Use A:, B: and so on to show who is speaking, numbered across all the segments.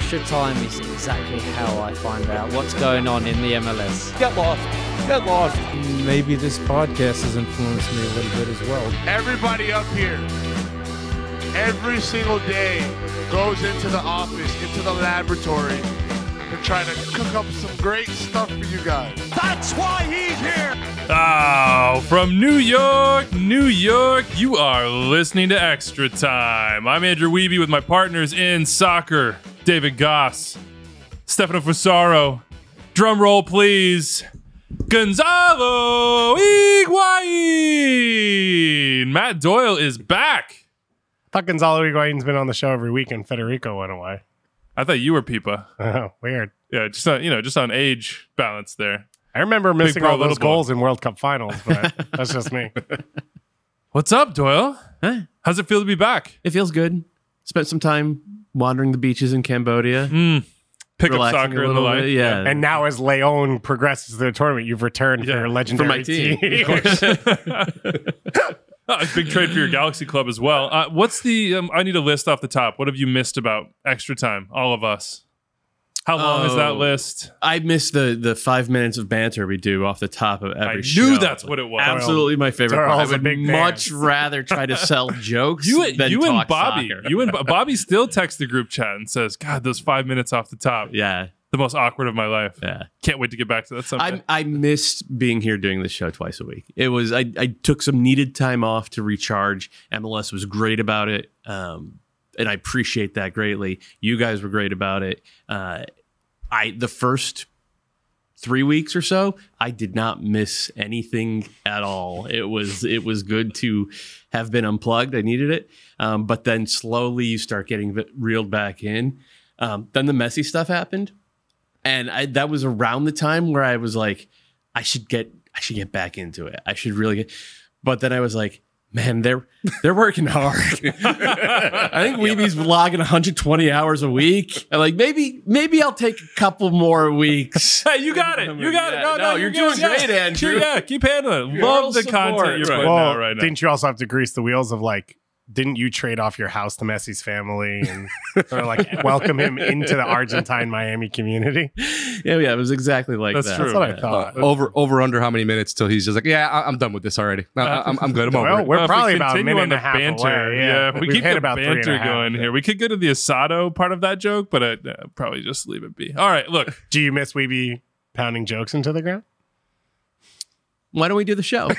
A: Extra Time is exactly how I find out what's going on in the MLS.
B: Get lost. Get lost.
C: Maybe this podcast has influenced me a little bit as well.
D: Everybody up here, every single day, goes into the office, into the laboratory, to try to cook up some great stuff for you guys.
B: That's why he's here.
E: Oh, from New York, you are listening to Extra Time. I'm Andrew Wiebe with my partners in soccer, David Goss, Stefano Fusaro. Drum roll, please. Gonzalo Higuain. Matt Doyle is back.
F: I thought Gonzalo Higuain's been on the show every week and Federico went away.
E: I thought you were Pipa.
F: Oh, weird.
E: Yeah, just on age balance there.
F: I remember missing
E: bro,
F: all those
E: little boy.
F: goals in World Cup finals, but that's just me.
E: What's up, Doyle?
G: Hey,
E: How's it feel to be back?
G: it feels good. Spent some time wandering the beaches in Cambodia.
E: Pick up
G: Relaxing
E: soccer
G: a
E: and the
G: little
E: like.
G: bit, yeah.
F: And now as Leon progresses through the tournament, you've returned for your legendary
G: my team.
E: A big trade for your Galaxy Club as well. What's the? I need a list off the top. What have you missed about Extra Time? All of us. How long is that list?
G: I missed the 5 minutes of banter we do off the top of every
E: I
G: show.
E: knew that's what it was.
G: Absolutely my favorite part. I
F: Doyle's a
G: would
F: big fan.
G: much rather try to sell jokes
E: You
G: than
E: and
G: talk
E: Bobby.
G: soccer.
E: You and Bobby still text the group chat and says, "God, those 5 minutes off the top.
G: Yeah,
E: The most awkward of my life.
G: yeah.
E: Can't wait to get back to that someday."
G: I missed being here doing this show twice a week. It was I took some needed time off to recharge. MLS was great about it, and I appreciate that greatly. You guys were great about it. The first 3 weeks or so, I did not miss anything at all. It was good to have been unplugged. I needed it, but then slowly you start getting reeled back in. Then the Messi stuff happened. And that was around the time where I was like, I should get back into it. I should really get. But then I was like, man, they're working hard. I think Weeby's logging 120 hours a week. I'm like, maybe I'll take a couple more weeks.
E: Hey, you got it. You got it. No,
G: you're doing great, Andrew.
E: Yeah, keep handling it.
G: Moral
E: Love the
G: support.
E: content you're putting
F: Well,
E: out right now.
F: didn't you also have to grease the wheels of didn't you trade off your house to Messi's family and sort of welcome him into the Argentine Miami community?
G: Yeah, it was exactly like
E: That's
G: that.
E: true.
F: That's what I thought.
H: Over under how many minutes till he's just like, yeah, I'm done with this already. I'm good. I'm over
F: Well,
H: it.
F: we're
E: If we
F: probably about a
E: continue
F: minute
E: on
F: and
E: the
F: a half
E: banter.
F: away.
E: Yeah, if we
F: We've
E: keep
F: hit
E: the
F: about
E: banter
F: 3.5.
E: going here. We could go to the Asado part of that joke, but I'd probably just leave it be. All right, look.
F: Do you miss Weeby pounding jokes into the ground?
G: Why don't we do the show?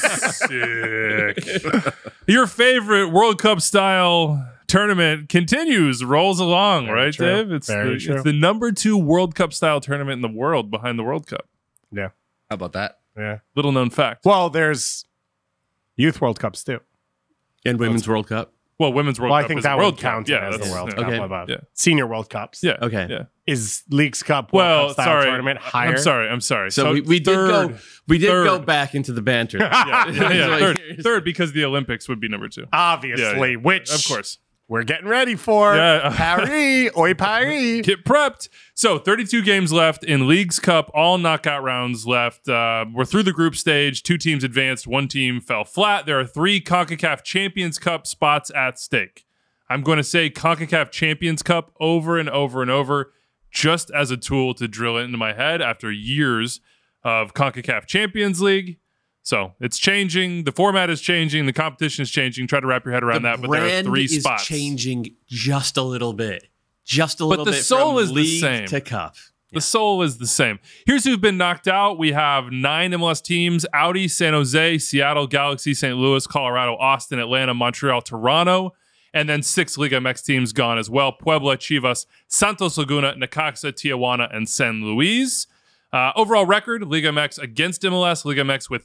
E: Sick. Your favorite World Cup style tournament continues, rolls along,
F: Very
E: right,
F: true.
E: Dave? It's
F: Very true.
E: the number 2 World Cup style tournament in the world behind the World Cup.
F: Yeah.
H: How about that?
F: Yeah.
E: Little known fact.
F: Well, there's Youth World Cups too.
G: And Women's World Cup.
E: Well, Women's World
F: Well, I
E: Cup
F: think
E: is
F: that
E: a
F: one
E: World Cup.
F: counts
E: Yeah,
F: as
E: that's
F: the World
E: yeah.
F: Cup.
G: Okay.
F: What about
E: Yeah.
F: Senior World Cups?
E: Yeah.
G: Okay.
E: Yeah.
F: Is Leagues Cup World
E: Well,
F: Cup style
E: sorry.
F: tournament higher?
E: I'm sorry.
G: So we did
E: third,
G: go back into the banter.
E: Yeah, third because the Olympics would be number 2.
F: Obviously,
E: Yeah.
F: which
E: Of course.
F: we're getting ready for.
E: Yeah.
F: Paris, oi Paris.
E: Get prepped. So 32 games left in Leagues Cup, all knockout rounds left. We're through the group stage. 2 teams advanced. 1 team fell flat. There are 3 CONCACAF Champions Cup spots at stake. I'm going to say CONCACAF Champions Cup over and over and over just as a tool to drill it into my head after years of CONCACAF Champions League. So it's changing. The format is changing. The competition is changing. Try to wrap your head around that. But there are 3
G: is
E: spots.
G: changing just a little bit. Just a little
E: the
G: bit.
E: soul
G: from
E: is the
G: league
E: same.
G: to cup.
E: The soul is the same. Here's who've been knocked out. We have 9 MLS teams: Audi, San Jose, Seattle, Galaxy, St. Louis, Colorado, Austin, Atlanta, Montreal, Toronto. And then 6 Liga MX teams gone as well: Puebla, Chivas, Santos Laguna, Necaxa, Tijuana, and San Luis. Overall record: Liga MX against MLS. Liga MX with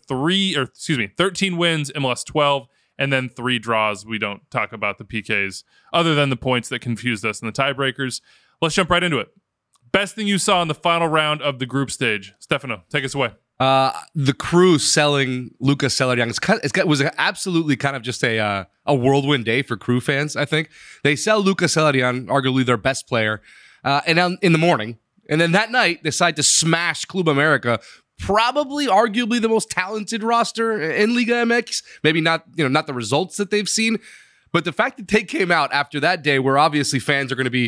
E: 13 wins, MLS 12, and then 3 draws. We don't talk about the PKs other than the points that confused us in the tiebreakers. Let's jump right into it. Best thing you saw in the final round of the group stage. Stefano, take us away.
H: The crew selling Lucas Celerian was absolutely kind of just a whirlwind day for crew fans, I think. They sell Lucas Celerian, arguably their best player, and in the morning. And then that night, decide to smash Club America, arguably the most talented roster in Liga MX. Maybe not the results that they've seen, but the fact that they came out after that day where obviously fans are going to be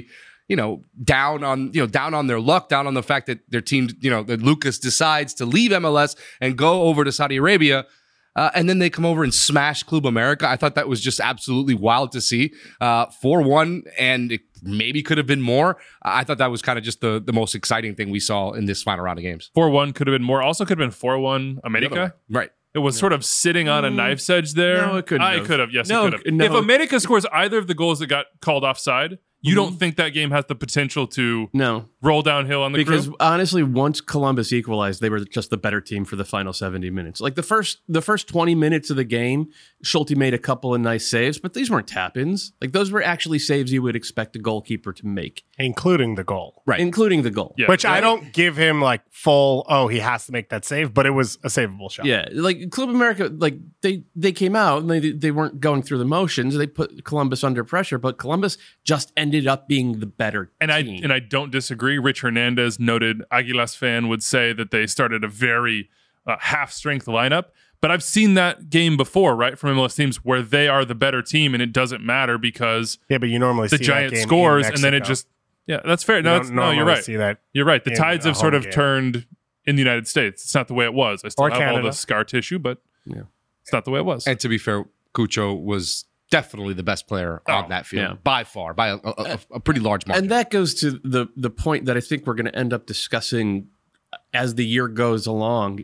H: down on their luck, down on the fact that their team, that Lucas decides to leave MLS and go over to Saudi Arabia. And then they come over and smash Club America. I thought that was just absolutely wild to see. 4-1, and it maybe could have been more. I thought that was kind of just the most exciting thing we saw in this final round of games.
E: 4-1 could have been more. Also could have been 4-1 America.
H: Right.
E: It was sort of sitting on a knife's edge there.
G: No, it couldn't have.
E: It could have. Yes,
G: No,
E: it could have.
G: no.
E: If America scores either of the goals that got called offside, you don't think that game has the potential to
G: No.
E: roll downhill on the
G: Because
E: Crew?
G: honestly, once Columbus equalized, they were just the better team for the final 70 minutes. Like the first 20 minutes of the game, Schulte made a couple of nice saves, but these weren't tap-ins. Like those were actually saves you would expect a goalkeeper to make,
F: including the goal.
H: Right.
G: including the goal.
E: Yeah.
F: Which I don't give him like full, he has to make that save, but it was a savable shot.
G: Yeah, like Club America, like they came out and they weren't going through the motions. They put Columbus under pressure, but Columbus just ended up being the better team.
E: And I don't disagree. Rich Hernandez, noted Aguilas fan, would say that they started a very half-strength lineup. But I've seen that game before, right, from MLS teams where they are the better team and it doesn't matter because
F: but you normally
E: the
F: see
E: Giant
F: that game
E: scores
F: in
E: and then it
F: Mexico.
E: just that's fair.
F: You
E: No,
F: don't
E: no, you're
F: normally
E: right.
F: See that
E: You're right. The
F: in
E: tides
F: a
E: have sort
F: home
E: of
F: game.
E: turned in the United States. It's not the way it was. I still
F: Or
E: have all
F: Canada.
E: the scar tissue, but it's not the way it was.
H: And to be fair, Cucho was definitely the best player on that field,
G: yeah.
H: by far, by a pretty large margin.
G: And that goes to the point that I think we're going to end up discussing as the year goes along.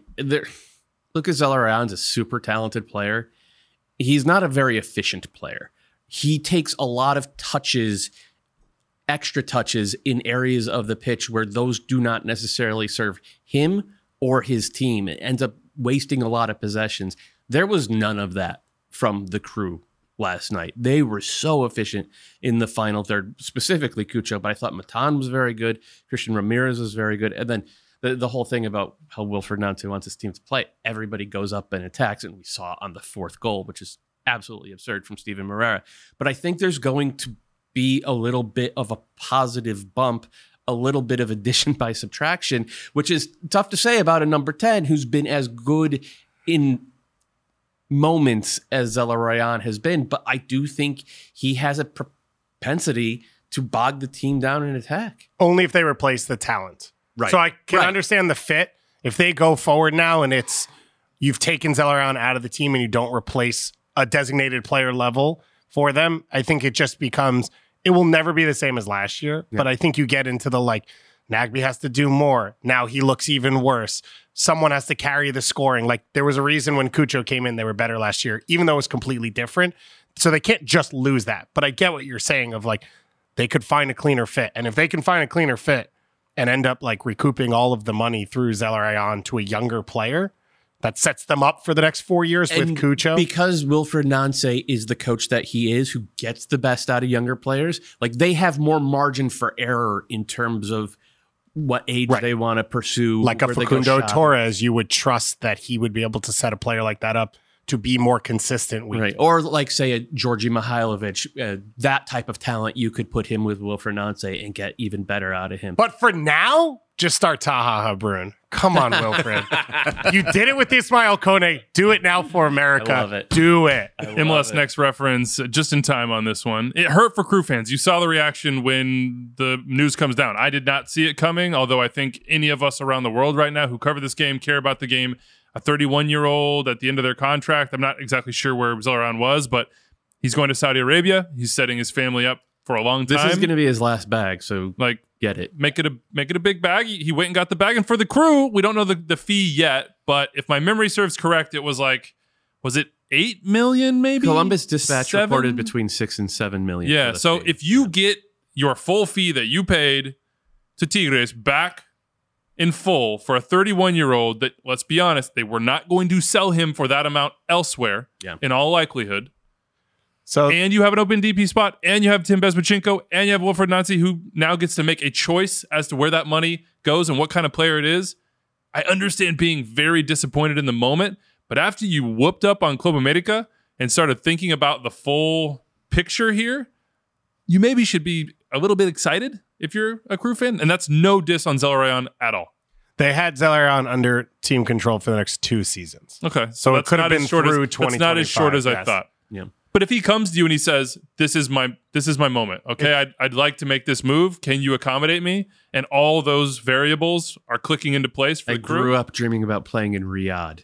G: Lucas Zelarayan's a super talented player. He's not a very efficient player. He takes a lot of touches, extra touches in areas of the pitch where those do not necessarily serve him or his team. It ends up wasting a lot of possessions. There was none of that from the Crew last night. They were so efficient in the final third, specifically Cucho, but I thought Matan was very good. Christian Ramirez was very good. And then the whole thing about how Wilfred Nancy wants his team to play, everybody goes up and attacks, and we saw on the fourth goal, which is absolutely absurd from Steven Moreira. But I think there's going to be a little bit of a positive bump, a little bit of addition by subtraction, which is tough to say about a number 10 who's been as good in moments as Zelarayan has been. But I do think he has a propensity to bog the team down in attack.
F: Only if they replace the talent.
G: Right.
F: So I can
G: Right.
F: understand the fit. If they go forward now and you've taken Zelarayan out of the team and you don't replace a designated player level for them, I think it just becomes, it will never be the same as last year. Yeah. But I think you get into the Nagbe has to do more. Now he looks even worse. Someone has to carry the scoring. Like there was a reason when Cucho came in, they were better last year, even though it was completely different. So they can't just lose that. But I get what you're saying of they could find a cleaner fit. And if they can find a cleaner fit and end up recouping all of the money through Zelarayan to a younger player, that sets them up for the next 4 years with Cucho.
G: Because Wilfred Nancy is the coach that he is, who gets the best out of younger players, they have more margin for error in terms of what age they want to pursue.
F: Like a
G: where they go
F: Facundo
G: shopping.
F: Torres, you would trust that he would be able to set a player like that up to be more consistent.
G: Right. Or say a Georgi Mihailovic, that type of talent, you could put him with Wilfred Nancy and get even better out of him.
F: But for now, just start Taha Habrun. Come on, Wilfred. You did it with Ismail Kone. Do it now for America.
G: I love it.
F: Do it.
E: MLS Next reference, just in time on this one. It hurt for Crew fans. You saw the reaction when the news comes down. I did not see it coming, although I think any of us around the world right now who cover this game, care about the game. A 31-year-old at the end of their contract. I'm not exactly sure where Zelarayan was, but he's going to Saudi Arabia. He's setting his family up for a long time.
G: This is going to be his last bag, so get it.
E: Make it a big bag. He went and got the bag. And for the Crew, we don't know the fee yet, but if my memory serves correct, it was was it 8 million maybe?
G: Columbus Dispatch
E: 7?
G: reported between 6 and 7 million.
E: Yeah, so
G: fee.
E: if you get your full fee that you paid to Tigres back in full for a 31-year-old that, let's be honest, they were not going to sell him for that amount elsewhere in all likelihood.
F: So,
E: and you have an open DP spot, and you have Tim Bezmachenko, and you have Wilfred Nancy, who now gets to make a choice as to where that money goes and what kind of player it is. I understand being very disappointed in the moment, but after you whooped up on Club America and started thinking about the full picture here, you maybe should be a little bit excited if you're a Crew fan. And that's no diss on Zelarayan at all.
F: They had Zelarayan under team control for the next 2 seasons.
E: Okay.
F: So it could have been through 2025.
E: That's not as short as I
F: yes.
E: thought.
G: Yeah.
E: But if he comes to you and he says, "This is my moment. Okay, I'd like to make this move. Can you accommodate me?" And all those variables are clicking into place for
G: I
E: the crew.
G: grew up dreaming about playing in Riyadh.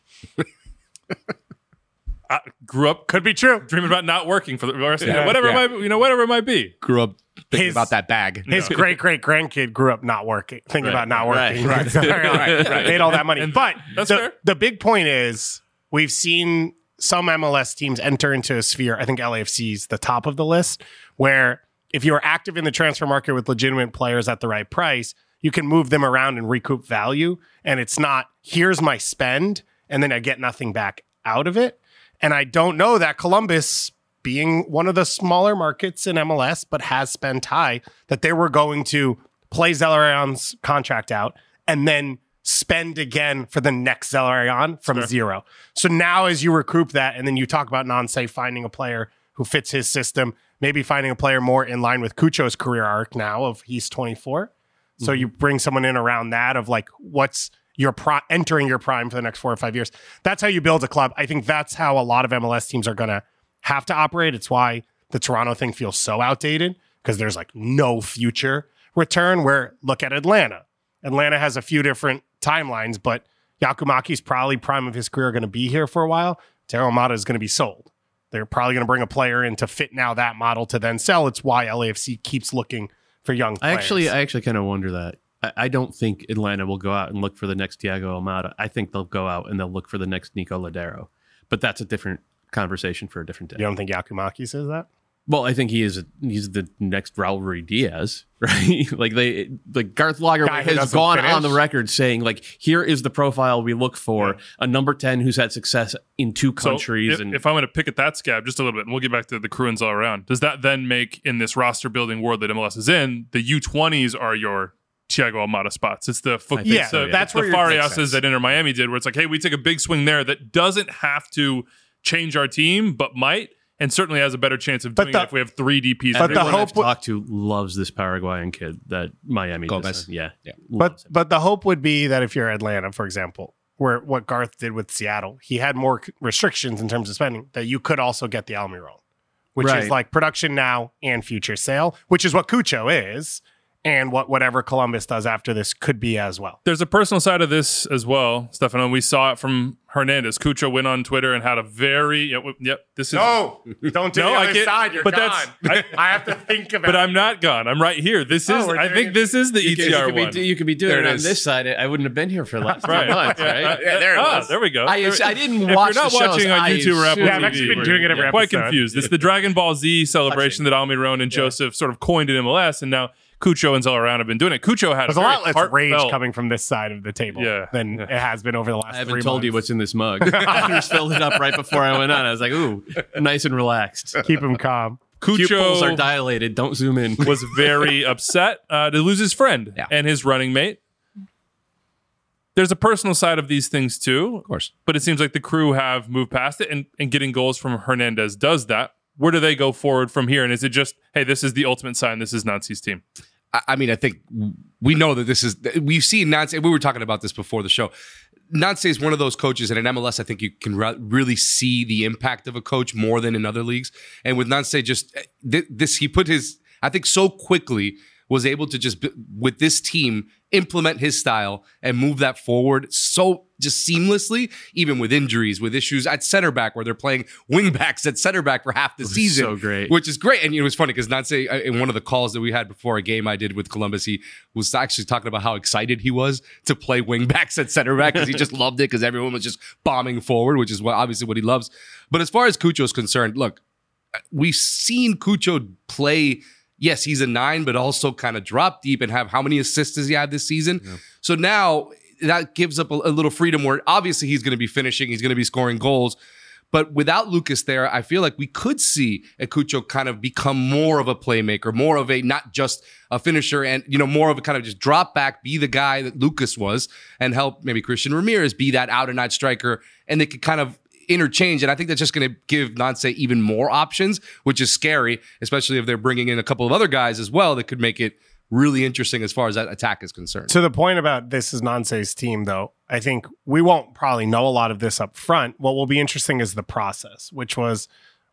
E: I grew up
F: Could be true.
E: dreaming about not working for the rest of whatever it might be.
H: Grew up thinking
F: His-
H: about that bag.
F: His great grandkid grew up not working, thinking
G: Right.
F: about not working.
G: Right.
F: Right. Made all that money. But
E: that's fair.
F: the big point is we've seen some MLS teams enter into a sphere. I think LAFC is the top of the list, where if you're active in the transfer market with legitimate players at the right price, you can move them around and recoup value. And it's not, here's my spend, and then I get nothing back out of it. And I don't know that Columbus, being one of the smaller markets in MLS, but has spent high, that they were going to play Zelarayan's contract out and then spend again for the next Zelarayan from zero. So now as you recoup that, and then you talk about Nancy finding a player who fits his system, maybe finding a player more in line with Cucho's career arc now of he's 24. So you bring someone in around that of like, what's your entering your prime for the next 4 or 5 years. That's how you build a club. I think that's how a lot of MLS teams are going to have to operate. It's why the Toronto thing feels so outdated, because there's like no future return. Where look at Atlanta. Atlanta has a few different timelines, but Yakumaki's probably prime of his career going to be here for a while. Taro Mata is going to be sold. They're probably going to bring a player in to fit now that model to then sell. It's why LAFC keeps looking for young players.
G: I actually kind of wonder that. I don't think Atlanta will go out and look for the next Thiago Almada. I think they'll go out and they'll look for the next Nico Ladero. But that's a different conversation for a different day.
F: You don't think Yakumaki says that?
G: Well, I think he's the next Raul Ruiz Diaz, right? like Garth Lagerwey
F: Guy who
G: has
F: doesn't
G: gone
F: finish.
G: on the record saying, like, here is the profile we look for, a number 10 who's had success in 2 countries.
E: So if I'm going to pick at that scab just a little bit, and we'll get back to the Cruins all around, does that then make, in this roster building world that MLS is in, the U20s are your Thiago Almada spots? It's the
F: that's where
E: the
F: your- makes
E: Farias's
F: sense.
E: that Inter Miami did, where it's like, hey, we take a big swing there that doesn't have to change our team, but might, and certainly has a better chance of doing it if we have 3 DPs.
F: But the
G: Everyone I've
F: hope w-
G: talked to loves this Paraguayan kid that Miami
H: Gomez.
G: just, yeah.
F: But the hope would be that if you're Atlanta, for example, where what Garth did with Seattle, he had more restrictions in terms of spending, that you could also get the Almiron, which is
G: Right.
F: like production now and future sale, which is what Cucho is, and whatever Columbus does after this could be as well.
E: There's a personal side of this as well, Stefano. We saw it from Hernandez. Cucho went on Twitter and had a very this is
F: No, don't do
E: No,
F: the
E: I
F: other
E: can't-
F: side. You're
E: but
F: gone.
E: that's-
F: I have to think about
E: but
F: it.
E: I'm not gone. I'm right here. This is.
F: we're
E: I
F: doing
E: think
F: it.
E: this is the
G: You
E: ETR
G: could,
E: one.
G: you could be doing
H: There
G: it
H: it
G: on
H: is.
G: this side. I wouldn't have been here for the last 3
E: Right.
G: months, right?
H: there it was.
E: There we go.
G: I
E: There-
G: didn't
E: if
G: watch
E: you're not
G: the shows,
E: watching on
G: I
E: YouTube or Apple
G: assume-
F: Yeah, I've actually
E: TV,
F: been doing it every
E: quite
F: episode.
E: confused. It's the Dragon Ball Z celebration that Almiron and Joseph sort of coined in MLS, and now Cucho and Zelarayan have been doing it. Cucho had
F: There's a
E: very
F: lot less rage
E: heartfelt-
F: coming from this side of the table than it has been over the last
G: I
F: 3
G: haven't told you
F: months.
G: what's in this mug. I just filled it up right before I went on. I was like, ooh, nice and relaxed.
F: Keep him calm.
G: Pupils are
E: Cucho
G: dilated. Don't zoom in.
E: was very upset to lose his friend and his running mate. There's a personal side of these things too,
H: Of course.
E: but it seems like the crew have moved past it, and getting goals from Hernandez does that. Where do they go forward from here? And is it just, hey, this is the ultimate sign, this is Nancy's team?
H: I mean, I think we know that this is. We've seen Nance. We were talking about this before the show. Nance is one of those coaches, and in MLS, I think you can really see the impact of a coach more than in other leagues. And with Nance, just this, he put his. I think so quickly was able to just with this team implement his style and move that forward so just seamlessly, even with injuries, with issues at center back where they're playing wing backs at center back for half the season.
G: so great.
H: Which is great. And it was funny because Nance, in one of the calls that we had before a game I did with Columbus, he was actually talking about how excited he was to play wing backs at center back because he just loved it because everyone was just bombing forward, which is obviously what he loves. But as far as Cucho is concerned, look, we've seen Cucho play. Yes, he's a 9, but also kind of drop deep and have how many assists does he have this season? Yeah. So now that gives up a little freedom where obviously he's going to be finishing, he's going to be scoring goals. But without Lucas there, I feel like we could see Cucho kind of become more of a playmaker, more of a not just a finisher and, more of a kind of just drop back, be the guy that Lucas was and help maybe Christian Ramirez be that out and out striker. And they could kind of interchange. And I think that's just going to give Nance even more options, which is scary, especially if they're bringing in a couple of other guys as well that could make it really interesting as far as that attack is concerned.
F: To the point about this is Nance's team, though, I think we won't probably know a lot of this up front. What will be interesting is the process, which was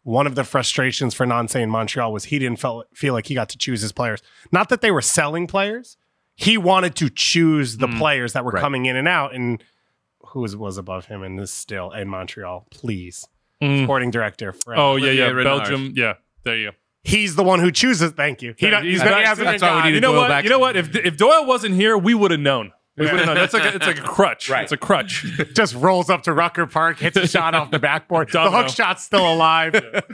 F: one of the frustrations for Nancy in Montreal was he didn't feel like he got to choose his players. Not that they were selling players. He wanted to choose the players that were coming in and out. And who was above him in this still in Montreal? Please. Sporting director. Fred.
E: Oh, yeah.
G: Renard.
E: Belgium. Yeah, there you go.
F: He's the one who chooses. Thank you. He
E: He's
F: hasn't
E: back.
F: been gone.
E: You know what? You know what? If Doyle wasn't here, we would have known. We would have known. It's like a crutch. Right. It's a crutch.
F: Just rolls up to Rucker Park, hits a shot off the backboard. The hook shot's still alive.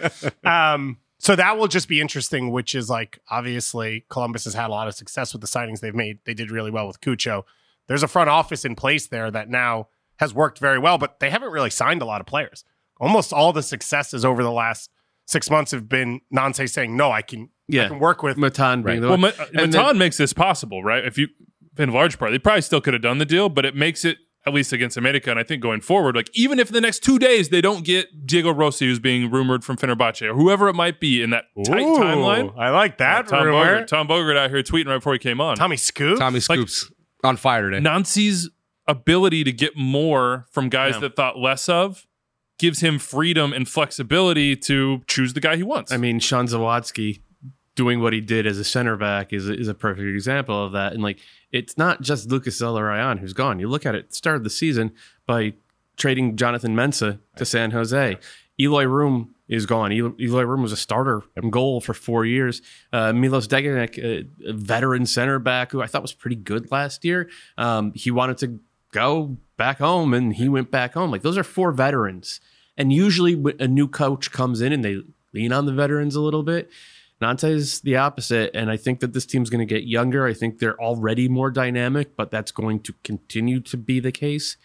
F: So that will just be interesting, which is like, obviously, Columbus has had a lot of success with the signings they've made. They did really well with Cucho. There's a front office in place there that now has worked very well, but they haven't really signed a lot of players. Almost all the successes over the last 6 months have been Nancy saying, no, I can work with
G: Matan being the
E: Well,
G: one.
E: Matan makes this possible, right? If you, in large part, they probably still could have done the deal, but it makes it, at least against America, and I think going forward, like even if in the next 2 days they don't get Diego Rossi, who's being rumored from Fenerbahce, or whoever it might be in that tight timeline.
F: I like that
E: Tom
F: rumor.
E: Bogert out here tweeting right before he came on.
F: Tommy
H: Scoops on fire today.
E: Nancy's ability to get more from guys that thought less of gives him freedom and flexibility to choose the guy he wants.
G: I mean, Sean Zawadzki doing what he did as a center back is a perfect example of that. And like, it's not just Lucas Zelarayan who's gone. You look at it at the start of the season by trading Jonathan Mensah to San Jose. Eloy Room is gone. Eloy Room was a starter in goal for 4 years. Milos Degenek, a veteran center back who I thought was pretty good last year. He wanted to go back home and he went back home. Like, those are 4 veterans. And usually a new coach comes in and they lean on the veterans a little bit. Nante's the opposite, and I think that this team's going to get younger. I think they're already more dynamic, but that's going to continue to be the case.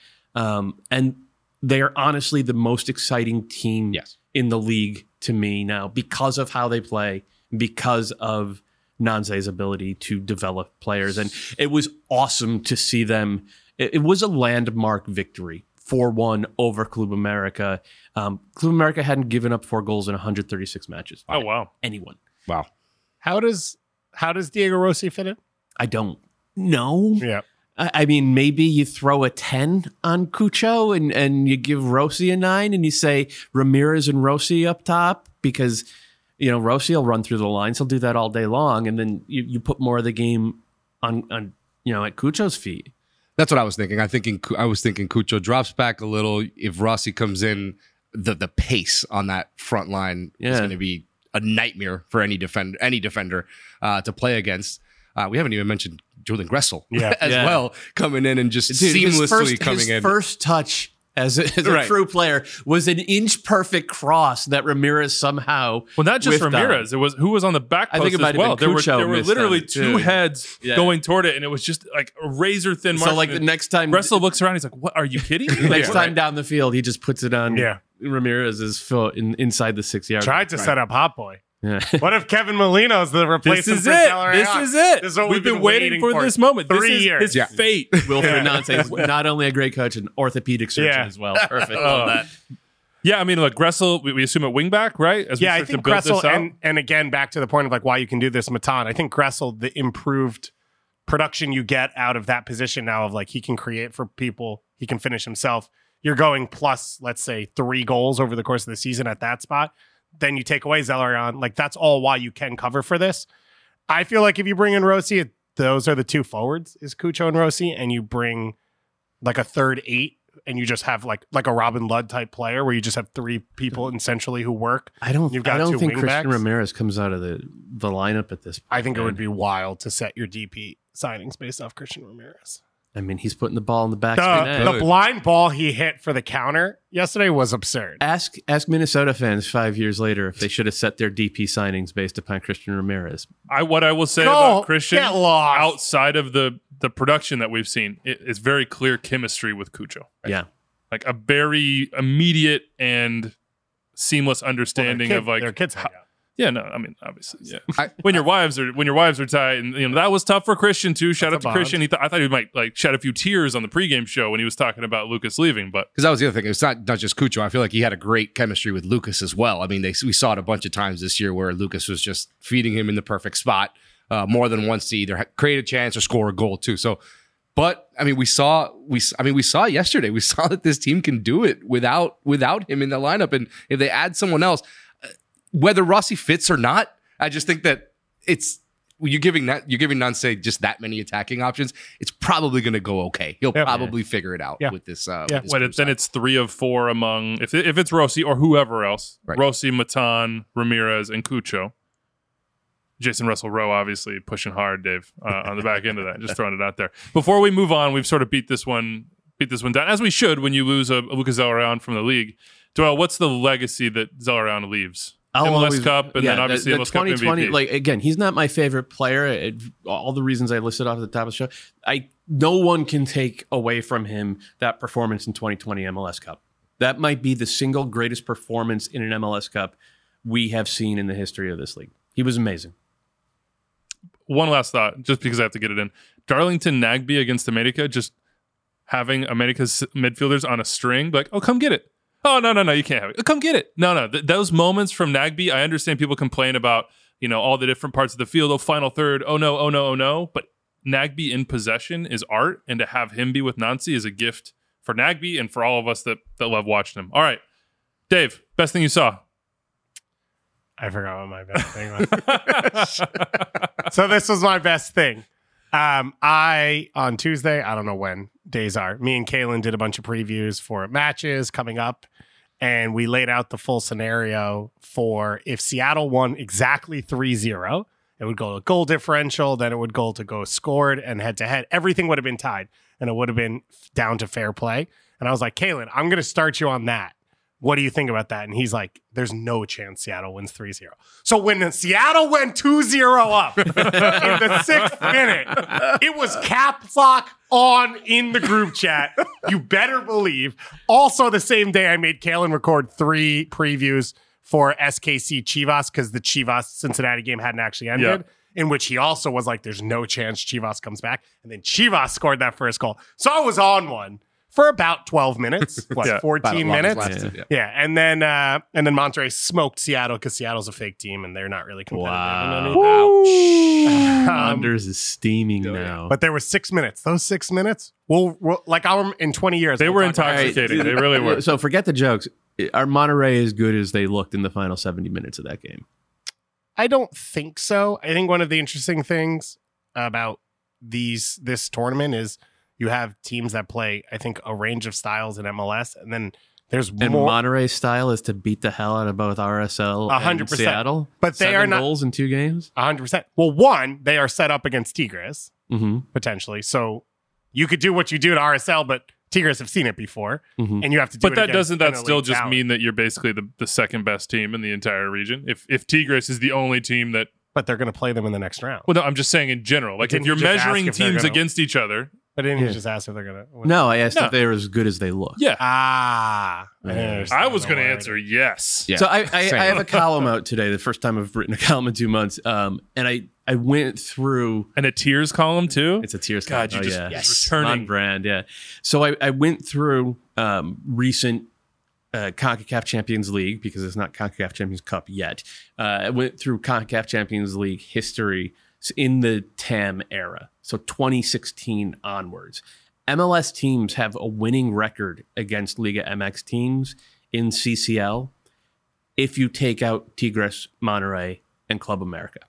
G: And they're honestly the most exciting team in the league to me now because of how they play, because of Nante's ability to develop players. And it was awesome to see them. It was a landmark victory. 4-1 over Club America. Club America hadn't given up 4 goals in 136 matches.
E: Oh, wow.
G: Anyone.
H: Wow.
F: How does Diego Rossi fit in?
G: I don't know.
F: Yeah.
G: I mean, maybe you throw a 10 on Cucho and you give Rossi a 9 and you say Ramirez and Rossi up top because, you know, Rossi will run through the lines. He'll do that all day long. And then you put more of the game on you know, at Cucho's feet.
H: That's what I was thinking. I was thinking Cucho drops back a little. If Rossi comes in, the pace on that front line is going to be a nightmare for any defender to play against. We haven't even mentioned Julian Gressel as well, coming in and just seamlessly coming in.
G: His first touch as a true player was an inch perfect cross that Ramirez somehow.
E: Well, not just Ramirez. It was who was on the back post as well. There were literally 2 heads going toward it, and it was just like a razor thin margin.
G: So like the next time
E: Gressel looks around, he's like, "What? Are you kidding?"
G: Next time down the field, he just puts it on Ramirez's foot inside the 6-yard.
F: Tried to set up Hot Boy.
G: Yeah.
F: What if Kevin Molino's the replacement for Zelarayan?
E: This is it.
F: This is what
E: we've been waiting for this moment.
F: 3 years.
E: His fate.
G: Wilfred Nancy is not only a great coach, an orthopedic surgeon as well. Perfect. Love that.
E: Yeah, I mean, look, Gressel, we assume at wingback, right? As
F: I think Gressel, and again, back to the point of like why you can do this, Matan. I think Gressel, the improved production you get out of that position now of like he can create for people, he can finish himself. You're going plus, let's say, 3 goals over the course of the season at that spot. Then you take away Zelarayan. Like, that's all why you can cover for this. I feel like if you bring in Rossi, those are the 2 forwards, is Cucho and Rossi, and you bring like a third 8, and you just have like a Robin Ludd type player where you just have 3 people essentially who work.
G: I don't think
F: wing
G: Christian
F: backs.
G: Ramirez comes out of the lineup at this point.
F: I think it would be wild to set your DP signings based off Christian Ramirez.
G: I mean, he's putting the ball in the back of the net.
F: The blind ball he hit for the counter yesterday was absurd.
G: Ask Minnesota fans 5 years later if they should have set their DP signings based upon Christian Ramirez.
E: What I will say about Christian, outside of the production that we've seen, it's very clear chemistry with Cucho. Right?
G: Yeah.
E: Like a very immediate and seamless understanding of like
F: their kids hang out.
E: Yeah, no, I mean, obviously, yeah. When your wives are tight, and you know that was tough for Christian too. Shout out to Christian. I thought he might like shed a few tears on the pregame show when he was talking about Lucas leaving, but
H: because that was the other thing. It's not just Cucho. I feel like he had a great chemistry with Lucas as well. I mean, we saw it a bunch of times this year where Lucas was just feeding him in the perfect spot more than once to either create a chance or score a goal too. So, but I mean, we saw yesterday. We saw that this team can do it without him in the lineup, and if they add someone else. whether Rossi fits or not, I just think that you're giving Nance just that many attacking options. It's probably going to go okay. He'll probably figure it out with this.
E: Then it's 3 of 4 among if it's Rossi or whoever else.
H: Right.
E: Rossi, Matan, Ramirez, and Cucho. Jason Russell Rowe obviously pushing hard, Dave, on the back end of that. Just throwing it out there. Before we move on, we've sort of beat this one down, as we should when you lose a Lucas Zellerano from the league. Doyle, what's the legacy that Zellerano leaves? MLS Cup, and then obviously
G: the
E: MLS Cup
G: 2020.
E: MVP.
G: Like again, he's not my favorite player. All the reasons I listed off at the top of the show, no one can take away from him that performance in 2020 MLS Cup. That might be the single greatest performance in an MLS Cup we have seen in the history of this league. He was amazing.
E: One last thought, just because I have to get it in. Darlington Nagbe against America, just having America's midfielders on a string, like, oh, come get it. Oh, no, you can't have it. Come get it. No. Those moments from Nagbe, I understand people complain about, all the different parts of the field. Oh, final third. Oh, no. But Nagbe in possession is art, and to have him be with Nancy is a gift for Nagbe and for all of us that love watching him. All right, Dave, best thing you saw?
F: I forgot what my best thing was. So this was my best thing. On Tuesday, I don't know when days are, me and Kalen did a bunch of previews for matches coming up, and we laid out the full scenario for if Seattle won exactly 3-0, it would go to goal differential, then it would go to go scored and head to head. Everything would have been tied, and it would have been down to fair play. And I was like, Kalen, I'm going to start you on that. What do you think about that? And he's like, there's no chance Seattle wins 3-0. So when Seattle went 2-0 up in the 6th minute, it was caps lock on in the group chat. You better believe. Also the same day, I made Kalen record 3 previews for SKC Chivas because the Chivas Cincinnati game hadn't actually ended. In which he also was like, there's no chance Chivas comes back. And then Chivas scored that first goal. So I was on one for about 12 minutes, 14 minutes. And then Monterrey smoked Seattle because Seattle's a fake team and they're not really competitive.
G: Wow. Anders is steaming now.
F: But there were 6 minutes. Those 6 minutes, we'll like in 20 years.
E: They were intoxicating. They really were.
G: So forget the jokes. Are Monterrey as good as they looked in the final 70 minutes of that game?
F: I don't think so. I think one of the interesting things about this tournament is you have teams that play, I think, a range of styles in MLS, and then there's more.
G: And Monterrey's style is to beat the hell out of both RSL 100%. And Seattle.
F: But they
G: 7
F: are not
G: goals in 2 games.
F: 100%. Well, one, they are set up against Tigres potentially, so you could do what you do at RSL, but Tigres have seen it before, and you have to do it.
E: But doesn't that still just mean that you're basically the second best team in the entire region? If Tigres is the only team that.
F: But they're going to play them in the next round.
E: Well, no, I'm just saying in general. Like if you're measuring teams against each other.
F: But didn't you just ask if they're going to win?
G: No, I asked if they were as good as they look.
E: Yeah.
F: I
E: was going to answer yes.
G: Yeah. So I have a column out today, the first time I've written a column in 2 months. And I went through.
E: And a tears column too?
G: It's a tears column.
E: God, you just returning.
G: On brand, yeah. So I went through recent CONCACAF Champions League, because it's not CONCACAF Champions Cup yet. I went through CONCACAF Champions League history in the TAM era, so 2016 onwards. MLS teams have a winning record against Liga MX teams in CCL if you take out Tigres, Monterrey, and Club America.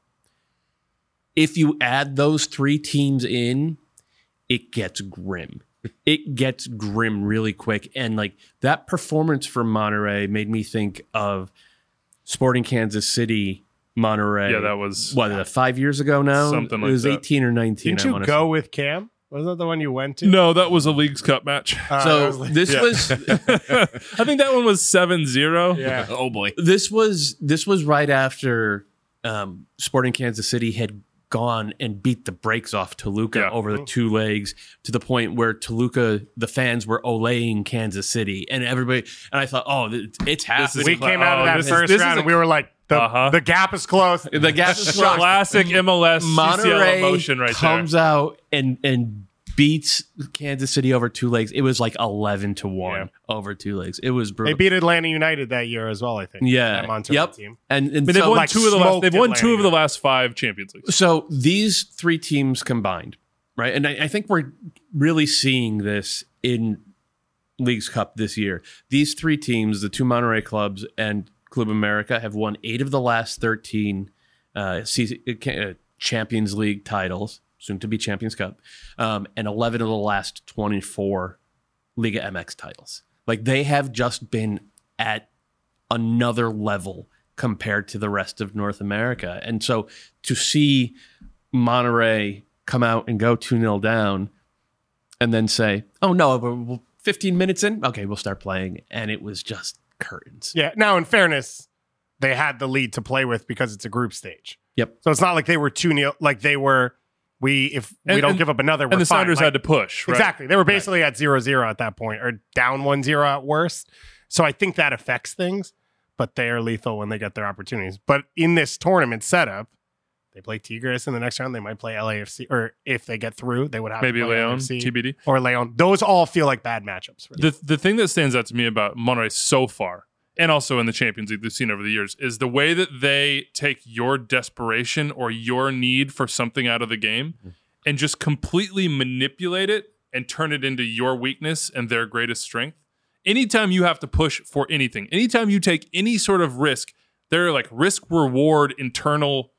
G: If you add those 3 teams in, it gets grim. It gets grim really quick. And like that performance from Monterrey made me think of Sporting Kansas City, Monterrey.
E: Yeah, that was
G: 5 years ago now?
E: Something like that.
G: It was 18 or 19.
F: Didn't you go with Cam? Wasn't that the one you went to?
E: No, that was a Leagues Cup match.
G: So this was
E: I think that one was 7-0.
F: Yeah.
G: Oh boy. This was right after Sporting Kansas City had gone and beat the brakes off Toluca over the 2 legs, to the point where Toluca, the fans were olaying Kansas City, and everybody. And I thought, it's happening.
F: We came out of that first round and we were like, the gap is close.
G: The gap is close.
E: Classic MLS
G: Monterrey
E: CCL emotion right
G: comes out and beats Kansas City over 2 legs. It was like 11-1 over 2 legs. It was brutal.
F: They beat Atlanta United that year as well, I think.
G: Yeah.
F: That Monterrey team.
G: And
E: they've
G: so,
E: won 2 of the last 5 Champions Leagues.
G: So these 3 teams combined, right? And I think we're really seeing this in Leagues Cup this year. These 3 teams, the 2 Monterrey clubs and Club America have won 8 of the last 13 Champions League titles, soon to be Champions Cup, and 11 of the last 24 Liga MX titles. Like, they have just been at another level compared to the rest of North America. And so to see Monterrey come out and go 2-0 down and then say, oh no, we're 15 minutes in, okay, we'll start playing. And it was just curtains.
F: Yeah. Now, in fairness, they had the lead to play with because it's a group stage.
G: Yep.
F: So it's not like they were 2-0, like they were, if we don't give up another, we're
E: and the
F: fine.
E: Sounders
F: Like,
E: had to push, right?
F: Exactly. They were basically at 0-0 at that point, or down 1-0 at worst. So I think that affects things, but they are lethal when they get their opportunities. But in this tournament setup, they play Tigres in the next round. They might play LAFC, or if they get through, they would have
E: Maybe
F: to play
E: Leon,
F: LAFC
E: TBD.
F: or Leon. Those all feel like bad matchups for them.
E: The thing that stands out to me about Monterrey so far, and also in the Champions League we've seen over the years, is the way that they take your desperation or your need for something out of the game and just completely manipulate it and turn it into your weakness and their greatest strength. Anytime you have to push for anything, anytime you take any sort of risk, there are like risk-reward internal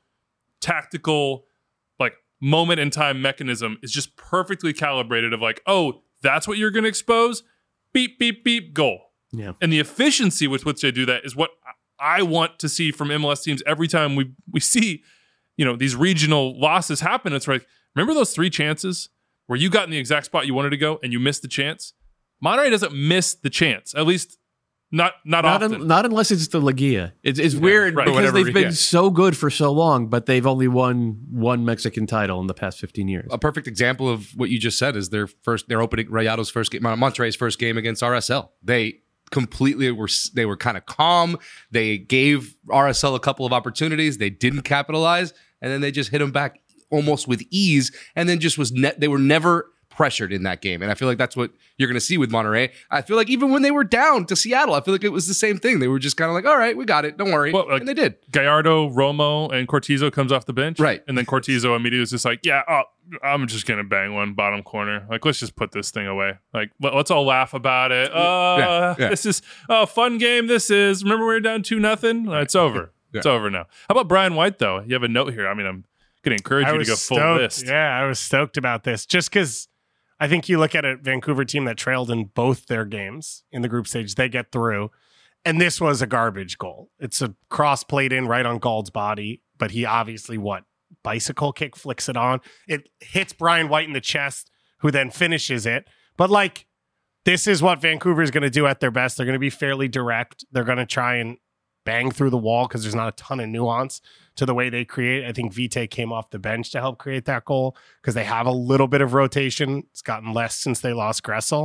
E: tactical like moment in time mechanism is just perfectly calibrated of like, oh, that's what you're going to expose. Beep, beep, beep, goal.
G: Yeah.
E: And the efficiency with which they do that is what I want to see from MLS teams every time we see, these regional losses happen. It's like, remember those 3 chances where you got in the exact spot you wanted to go and you missed the chance? Monterrey doesn't miss the chance, at least not often.
G: Not unless it's the Liga. It's weird because they've been so good for so long, but they've only won 1 Mexican title in the past 15 years.
H: A perfect example of what you just said is their opening Rayado's first game, Monterrey's first game against RSL. They completely were kind of calm. They gave RSL a couple of opportunities. They didn't capitalize, and then they just hit them back almost with ease. And then just they were never pressured in that game. And I feel like that's what you're going to see with Monterrey. I feel like even when they were down to Seattle, I feel like it was the same thing. They were just kind of like, all right, we got it. Don't worry.
E: Well,
H: and they did.
E: Gallardo, Romo, and Cortizo comes off the bench.
H: Right.
E: And then Cortizo immediately was just like, I'm just going to bang one bottom corner. Like, let's just put this thing away. Like, let's all laugh about it. This is a fun game. This is. Remember we were down 2-0? It's over.
C: Yeah.
E: It's over now. How about Brian White, though? You have a note here. I mean, I'm going to encourage you to go full list.
F: Yeah, I was stoked about this just because I think you look at a Vancouver team that trailed in both their games in the group stage, they get through, and this was a garbage goal. It's a cross played in right on Gald's body, but he obviously, bicycle kick flicks it on. It hits Brian White in the chest, who then finishes it. But like, this is what Vancouver is going to do at their best. They're going to be fairly direct. They're going to try and bang through the wall because there's not a ton of nuance to the way they create. I think Vite came off the bench to help create that goal because they have a little bit of rotation. It's gotten less since they lost Gressel.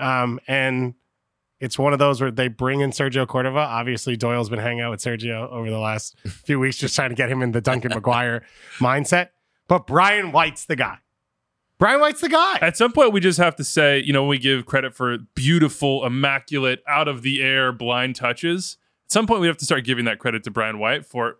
F: And it's one of those where they bring in Sergio Cordova. Obviously, Doyle's been hanging out with Sergio over the last few weeks, just trying to get him in the Duncan McGuire mindset. But Brian White's the guy. Brian White's the guy.
E: At some point, we just have to say, we give credit for beautiful, immaculate, out of the air blind touches. At some point, we have to start giving that credit to Brian White for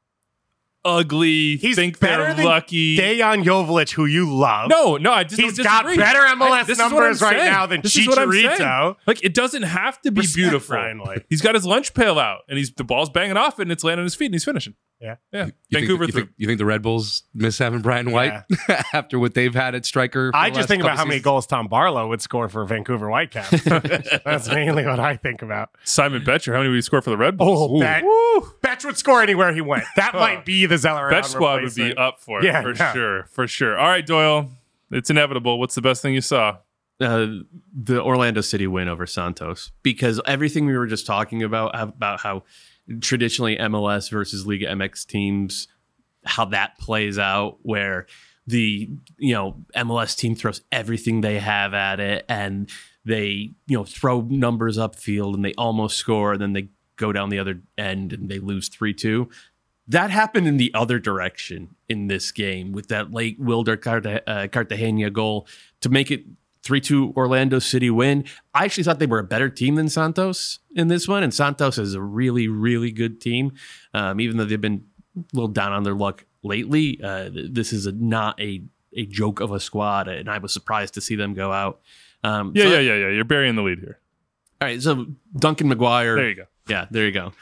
E: ugly,
F: He's
E: think
F: better
E: they're
F: than
E: lucky.
F: Dejan Jovic, who you love.
E: No, I just
F: He's
E: don't
F: got
E: disagree.
F: better MLS
E: This is what
F: numbers
E: I'm
F: right
E: saying.
F: now than
E: This is what I'm saying.
F: Chicharito.
E: Like, it doesn't have to be
F: Respect
E: beautiful.
F: Brian White.
E: He's got his lunch pail out, and the ball's banging off it, and it's landing on his feet, and he's finishing.
F: Yeah.
E: Vancouver through.
H: You think the Red Bulls miss having Brian White after what they've had at striker?
F: I just think about how many goals Tom Barlow would score for Vancouver Whitecaps. That's mainly what I think about.
E: Simon Betcher, how many would he score for the Red Bulls?
F: Betch would score anywhere he went. That might be the Zeller.
E: Bet squad would be up for it, for sure. All right, Doyle, it's inevitable. What's the best thing you saw?
G: The Orlando City win over Santos, because everything we were just talking about how traditionally MLS versus Liga MX teams, how that plays out, where the MLS team throws everything they have at it and they throw numbers upfield and they almost score, and then they go down the other end and they lose 3-2. That happened in the other direction in this game with that late Wilder Cartagena goal to make it 3-2 Orlando City win. I actually thought they were a better team than Santos in this one, and Santos is a really, really good team. Even though they've been a little down on their luck lately, this is not a joke of a squad, and I was surprised to see them go out.
E: You're burying the lead here.
G: All right, so Duncan McGuire.
E: There you go.
G: Yeah, there you go.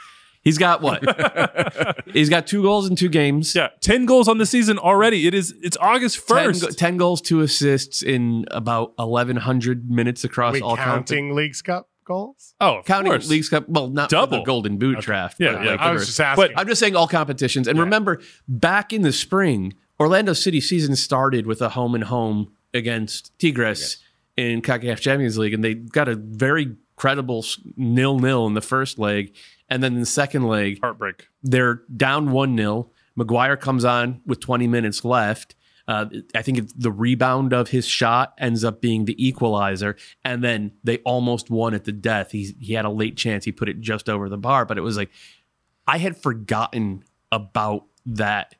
G: He's got what? He's got 2 goals in 2 games.
E: Yeah, 10 goals on the season already. It's August 1st.
G: 10 goals, 2 assists in about 1,100 minutes across all
F: counting Leagues Cup goals?
E: Oh, of
G: counting
E: course.
G: Leagues Cup. Well, not
E: Double.
G: for the Golden Boot draft.
E: Yeah,
G: but
E: yeah.
G: like
F: I
G: the
F: was
G: rest.
F: just asking.
E: But
G: I'm just saying all competitions. And remember, back in the spring, Orlando City season started with a home against Tigres in CONCACAF Champions League, and they got a very credible 0-0 in the first leg. And then in the second leg,
E: Heartbreak.
G: they're down 1-0. Maguire comes on with 20 minutes left. I think the rebound of his shot ends up being the equalizer, and then they almost won at the death. He had a late chance. He put it just over the bar, but it was like I had forgotten about that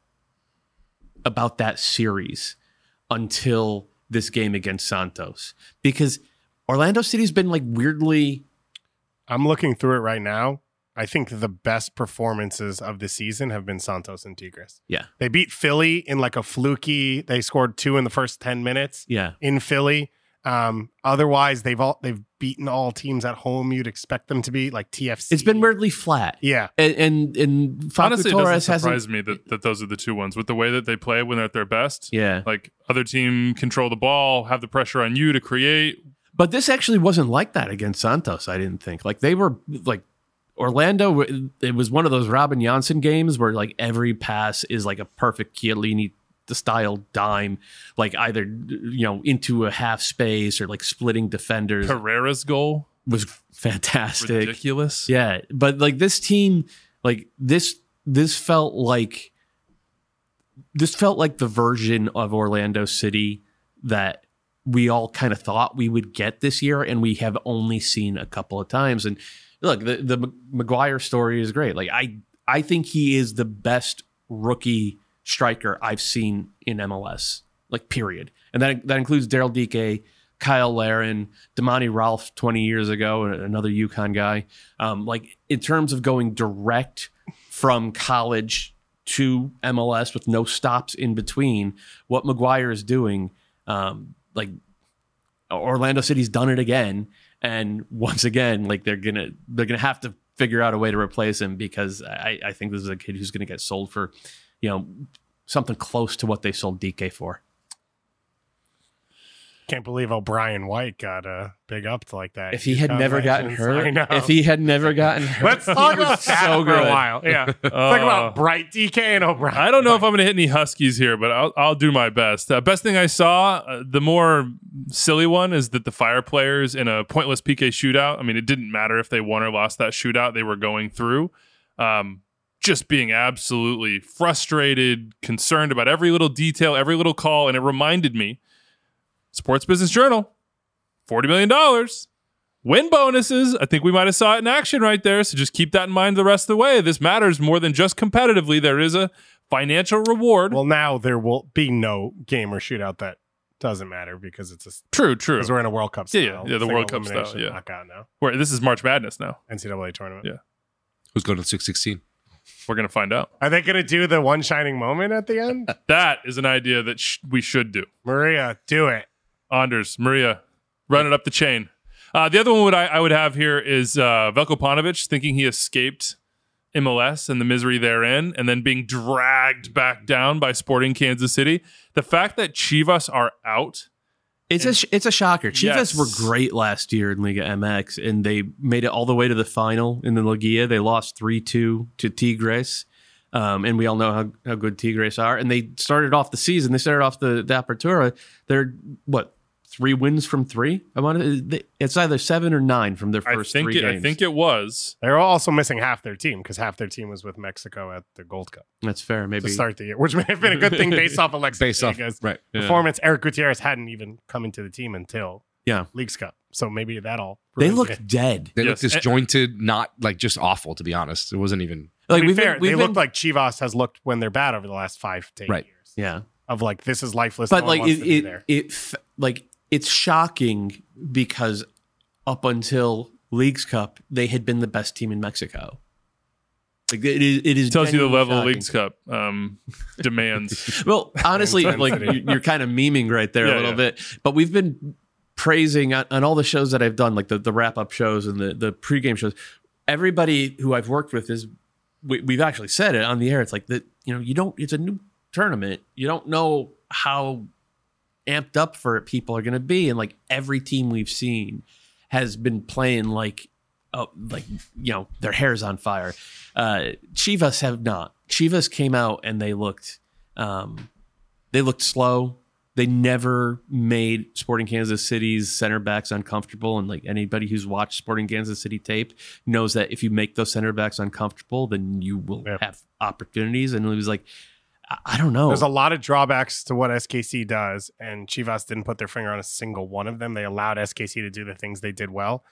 G: series until this game against Santos, because Orlando City's been like weirdly.
F: I'm looking through it right now. I think the best performances of the season have been Santos and Tigres.
G: Yeah.
F: They beat Philly in like a fluky. They scored 2 in the first 10 minutes.
G: Yeah.
F: In Philly. Otherwise, they've beaten all teams at home you'd expect them to be, like TFC.
G: It's been weirdly flat.
F: Yeah.
G: And Facu
E: Honestly, it
G: Torres
E: doesn't surprise
G: hasn't.
E: me that those are the 2 ones. With the way that they play when they're at their best,
G: Yeah.
E: like other team control the ball, have the pressure on you to create.
G: But this actually wasn't like that against Santos, I didn't think. Like they were like Orlando, it was one of those Robin Janssen games where like every pass is like a perfect Chiellini style dime, like either into a half space or like splitting defenders.
E: Pereira's goal
G: Was fantastic.
E: ridiculous.
G: Yeah, but like this team, like this felt like the version of Orlando City that we all kind of thought we would get this year, and we have only seen a couple of times. And look, the Maguire story is great. Like I think he is the best rookie striker I've seen in MLS, like period. And that includes Daryl Dike, Kyle Larin, Damani Ralph 20 years ago, another UConn guy. Like in terms of going direct from college to MLS with no stops in between, what Maguire is doing, like Orlando City's done it again. And once again, like they're gonna have to figure out a way to replace him, because I think this is a kid who's gonna get sold for, something close to what they sold DK for.
F: Can't believe O'Brien White got big up to like that.
G: If he had never gotten hurt,
F: I know.
G: if he had never gotten hurt,
F: Let's talk about
G: was
F: that
G: so
F: for a
G: good.
F: while. Yeah. Let's talk about Bright DK and O'Brien.
E: I don't know if I'm going to hit any Huskies here, but I'll do my best. Best thing I saw, the more silly one, is that the Fire players in a pointless PK shootout, I mean, it didn't matter if they won or lost that shootout, they were going through. Just being absolutely frustrated, concerned about every little detail, every little call. And it reminded me, Sports Business Journal, $40 million, win bonuses. I think we might have saw it in action right there. So just keep that in mind the rest of the way. This matters more than just competitively. There is a financial reward.
F: Well, now there will be no game or shootout that doesn't matter, because it's a
E: True.
F: because we're in a World Cup style.
E: Yeah, the World Cup style,
F: elimination
E: yeah.
F: knockout now.
E: Where this is March Madness now.
F: NCAA tournament.
E: Yeah.
H: Who's going to 616?
E: We're going to find out.
F: Are they going to do the one shining moment at the end?
E: That is an idea that we should do.
F: Maria, do it.
E: Anders, Maria, run it up the chain. The other one I would have here is Veljko Paunovic thinking he escaped MLS and the misery therein, and then being dragged back down by Sporting Kansas City. The fact that Chivas are out.
G: It's a shocker. Chivas
E: Yes.
G: were great last year in Liga MX, and they made it all the way to the final in the Liguilla. They lost 3-2 to Tigres, and we all know how good Tigres are. And they started off the season. They started off the Apertura. They're 3 wins from 3. It's either 7 or 9 from their first 3 games.
E: I think it was.
F: They're also missing half their team, because half their team was with Mexico at the Gold Cup
G: That's fair. Maybe
F: to start the year, which may have been a good thing based off Alexis Vega's
H: right.
F: performance. Eric Gutierrez hadn't even come into the team until
G: Yeah.
F: Leagues Cup, so maybe that all
G: They
F: ruins
G: look
F: it.
G: dead.
H: They
E: Yes.
H: look disjointed, not like just awful, to be honest. It wasn't even.
F: To
G: Like
F: be
G: we've
F: fair,
G: been,
F: they look like Chivas has looked when they're bad over the last 5 to 8
H: Right.
F: years.
G: yeah.
F: Of like, this is lifeless.
G: But
F: no one
G: like
F: wants to be there.
G: it's shocking, because up until Leagues Cup, they had been the best team in Mexico. Like it is
E: Tells you the
G: genuinely
E: level of
G: shocking.
E: Leagues Cup demands.
G: Well, honestly,
F: Intensity.
G: like you're kind of memeing right there
E: Yeah,
G: a little
E: yeah.
G: bit, but we've been praising on all the shows that I've done, like the wrap up shows and the pregame shows. Everybody who I've worked with has we've actually said it on the air. It's like that, it's a new tournament. You don't know how amped up for it people are going to be. And like every team we've seen has been playing like their hair's on fire. Chivas have not. Chivas came out and they looked slow. They never made Sporting Kansas City's center backs uncomfortable. And like anybody who's watched Sporting Kansas City tape knows that if you make those center backs uncomfortable, then you will have opportunities. And it was like, I don't know.
F: There's a lot of drawbacks to what SKC does, and Chivas didn't put their finger on a single one of them. They allowed SKC to do the things they did well.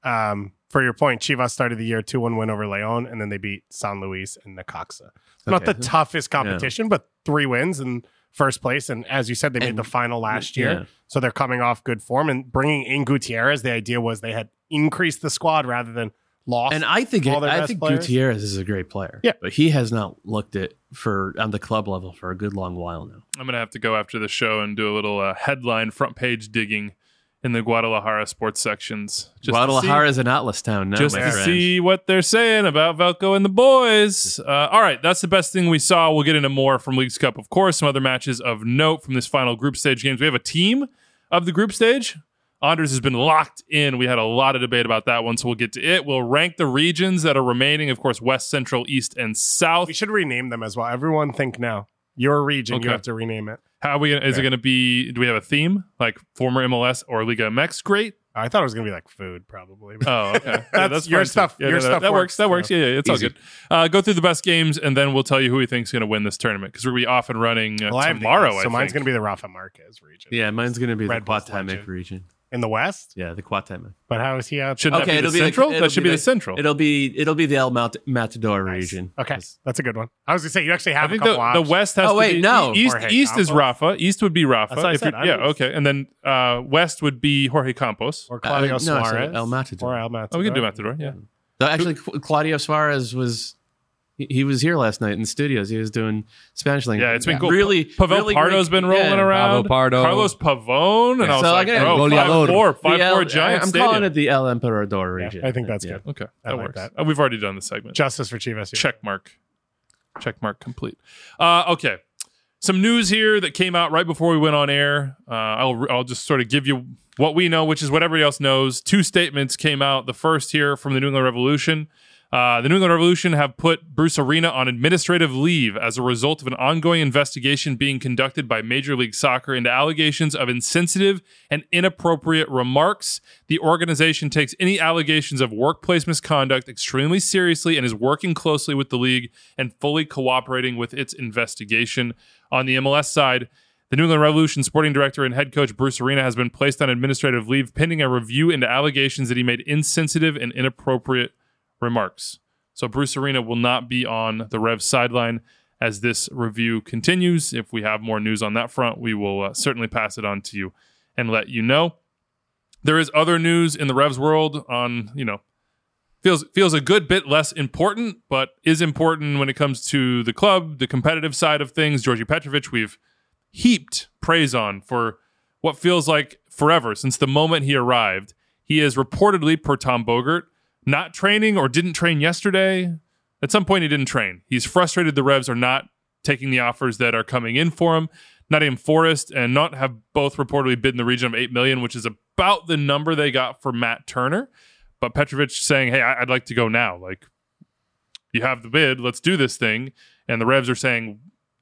F: For your point, Chivas started the year 2-1 win over León, and then they beat San Luis and Necaxa. Not the toughest competition, but 3 wins and first place. And as you said, they made the final last year.
G: Yeah.
F: So they're coming off good form. And bringing in Gutierrez, the idea was they had increased the squad rather than lost.
G: And I think
F: all their best players.
G: Gutierrez is a great player.
F: Yeah.
G: But he has not looked it on the club level for a good long while now.
E: I'm going to have to go after the show and do a little headline front page digging in the Guadalajara sports sections.
G: Guadalajara is an Atlas town now,
E: just to see what they're saying about Velko and the boys. All right, that's the best thing we saw. We'll get into more from Leagues Cup, of course. Some other matches of note from this final group stage games. We have a team of the group stage. Anders has been locked in. We had a lot of debate about that one, so we'll get to it. We'll rank the regions that are remaining. Of course, West, Central, East, and South.
F: We should rename them as well. Everyone think now. Your region, you have to rename it.
E: How are we gonna, is it going to be, do we have a theme? Like former MLS or Liga MX? Great.
F: I thought it was going to be like food, probably.
E: Oh, okay.
F: That's your stuff.
E: Yeah,
F: your stuff
E: that works. That works. Yeah, it's
G: Easy.
E: all good. Go through the best games, and then we'll tell you who we think is going to win this tournament, because we're going to be off and running tomorrow, I
F: So
E: think.
F: mine's going to be the Rafa Marquez region.
G: Yeah, mine's going to be
F: Red
G: the
F: Bulls
G: Cuauhtémoc
F: legend.
G: region.
F: In the West?
G: Yeah, the Cuauhtémoc.
F: But how is he out?
E: Shouldn't that be the Central? That should be the Central.
G: It'll be the El Matador region.
F: Okay, that's a good one. I was going to say, you actually have
E: I think
F: a couple
E: the
F: options.
E: West has to be... East
F: Jorge
E: is
F: Campos.
E: Rafa. East would be Rafa.
F: That's what I said.
E: Okay. And then West would be Jorge Campos.
F: Or Claudio
G: no, I said
F: Suarez.
G: El Matador.
F: Or El Matador.
E: Oh, we can do Matador, yeah.
G: So actually, Claudio Suarez was... He was here last night in the studios. He was doing Spanish language.
E: Yeah, it's been cool.
G: Really,
E: Pavel
G: really
E: Pardo's
G: great.
E: been rolling
G: Yeah.
E: around.
H: Pavel Pardo.
E: Carlos Pavone. And I was
G: So
E: like,
G: I
E: bro,
H: goleador.
E: 5'4", giant
G: I'm
E: stadium.
G: calling it the El Emperador region.
F: I think that's good.
E: Okay,
F: I
E: that
F: like
E: works.
F: that.
E: We've already done the segment.
F: Justice for Chivas. Yeah.
E: Check mark complete. Okay. Some news here that came out right before we went on air. I'll just sort of give you what we know, which is what everybody else knows. 2 statements came out. The first here from the New England Revolution. The New England Revolution have put Bruce Arena on administrative leave as a result of an ongoing investigation being conducted by Major League Soccer into allegations of insensitive and inappropriate remarks. The organization takes any allegations of workplace misconduct extremely seriously and is working closely with the league and fully cooperating with its investigation. On the MLS side, the New England Revolution sporting director and head coach Bruce Arena has been placed on administrative leave pending a review into allegations that he made insensitive and inappropriate remarks. So Bruce Arena will not be on the Revs sideline as this review continues. If we have more news on that front, we will certainly pass it on to you and let you know. There is other news in the Revs world on, feels a good bit less important, but is important when it comes to the club, the competitive side of things. Georgi Petrovic, we've heaped praise on for what feels like forever since the moment he arrived. He is reportedly, per Tom Bogert, not training or didn't train yesterday. At some point, he didn't train. He's frustrated the Revs are not taking the offers that are coming in for him. Nottingham Forest and Nantes have both reportedly bid in the region of $8 million, which is about the number they got for Matt Turner. But Petrovic saying, hey, I'd like to go now. Like, you have the bid. Let's do this thing. And the Revs are saying,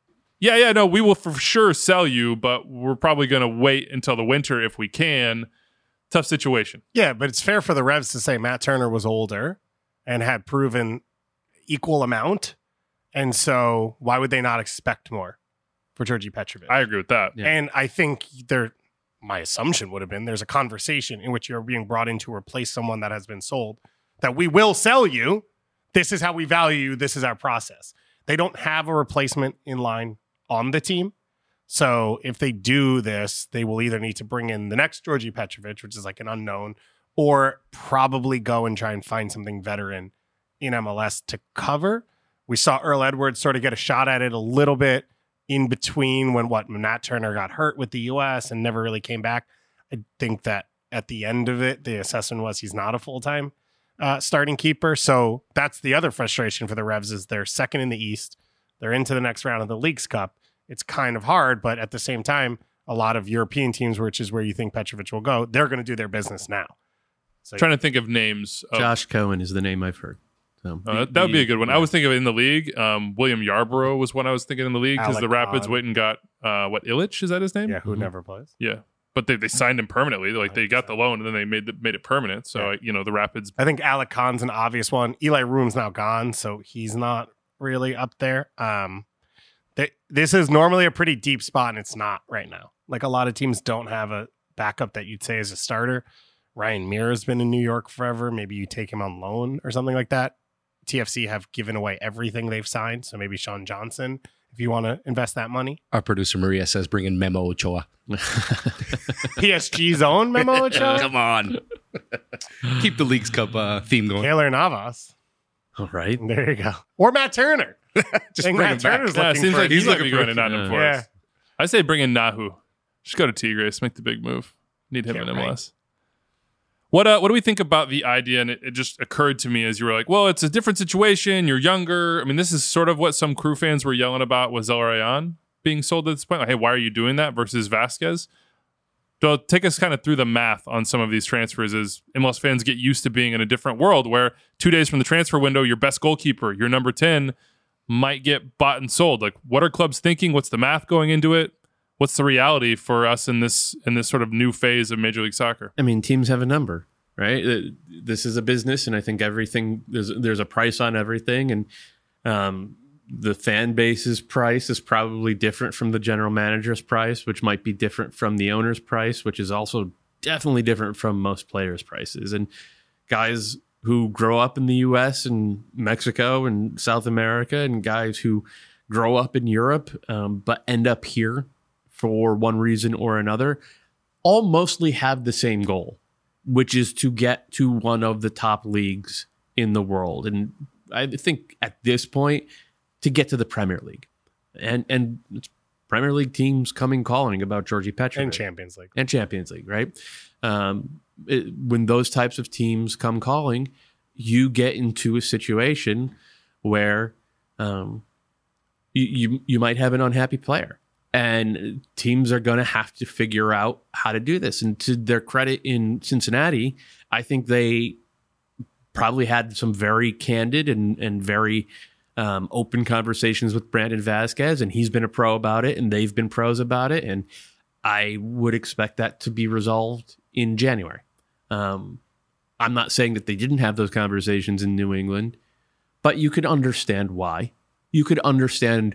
E: no, we will for sure sell you, but we're probably going to wait until the winter if we can. Tough situation.
F: Yeah, but it's fair for the Revs to say Matt Turner was older and had proven equal amount. And so why would they not expect more for Georgi Petrovic?
E: I agree with that.
G: Yeah.
F: And I think my assumption would have been there's a conversation in which you're being brought in to replace someone that has been sold, that we will sell you. This is how we value you. This is our process. They don't have a replacement in line on the team. So if they do this, they will either need to bring in the next Georgi Petrovic, which is like an unknown, or probably go and try and find something veteran in MLS to cover. We saw Earl Edwards sort of get a shot at it a little bit in between when Matt Turner got hurt with the US and never really came back. I think that at the end of it, the assessment was he's not a full-time starting keeper. So that's the other frustration for the Revs is they're second in the East. They're into the next round of the Leagues Cup. It's kind of hard, but at the same time, a lot of European teams, which is where you think Petrovic will go, they're going to do their business now. So
E: Trying to think of names.
G: Josh Cohen is the name I've heard. So
E: that would be a good one. I was thinking of it in the league. William Yarborough was one I was thinking in the league because the Rapids went and got Illich, is that his name?
F: Yeah, who never plays.
E: Yeah, but they signed him permanently. Like they got the loan and then they made it permanent. So the Rapids.
F: I think Alec Khan's an obvious one. Eli Room's now gone, so he's not really up there. This is normally a pretty deep spot, and it's not right now. Like a lot of teams don't have a backup that you'd say is a starter. Ryan Mira's been in New York forever. Maybe you take him on loan or something like that. TFC have given away everything they've signed, so maybe Sean Johnson, if you want to invest that money.
H: Our producer Maria says bring in Memo Ochoa.
F: PSG's own Memo Ochoa?
H: Come on. Keep the Leagues Cup theme going.
F: Taylor Navas.
G: All right.
F: There you go. Or Matt Turner.
H: Just bring him back.
F: Turner's
E: Yeah, it
F: looking
E: seems
F: for
E: like he's looking
H: for
E: for Nottingham Forest. I say bring in Nahu. Just go to Tigres, make the big move. Need him in MLS. What do we think about the idea? And it just occurred to me as you were like, well, it's a different situation. You're younger. I mean, this is sort of what some Crew fans were yelling about with Zelarayan being sold at this point. Like, hey, why are you doing that versus Vasquez? So take us kind of through the math on some of these transfers as MLS fans get used to being in a different world where 2 days from the transfer window, your best goalkeeper, your number 10, might get bought and sold. Like, what are clubs thinking? What's the math going into it? What's the reality for us in this sort of new phase of Major League Soccer?
G: I mean, teams have a number, right? This is a business, and I think everything there's a price on everything, and the fan base's price is probably different from the general manager's price, which might be different from the owner's price, which is also definitely different from most players' prices. And guys who grow up in the U.S. and Mexico and South America, and guys who grow up in Europe but end up here for one reason or another, all mostly have the same goal, which is to get to one of the top leagues in the world. And I think at this point, to get to the Premier League. And it's Premier League teams coming calling about Georgi Petrovic.
F: And Champions League.
G: And Champions League, right? When those types of teams come calling, you get into a situation where you might have an unhappy player. And teams are going to have to figure out how to do this. And to their credit in Cincinnati, I think they probably had some very candid and very open conversations with Brandon Vasquez. And he's been a pro about it, and they've been pros about it. And I would expect that to be resolved in January. I'm not saying that they didn't have those conversations in New England, but you could understand why. You could understand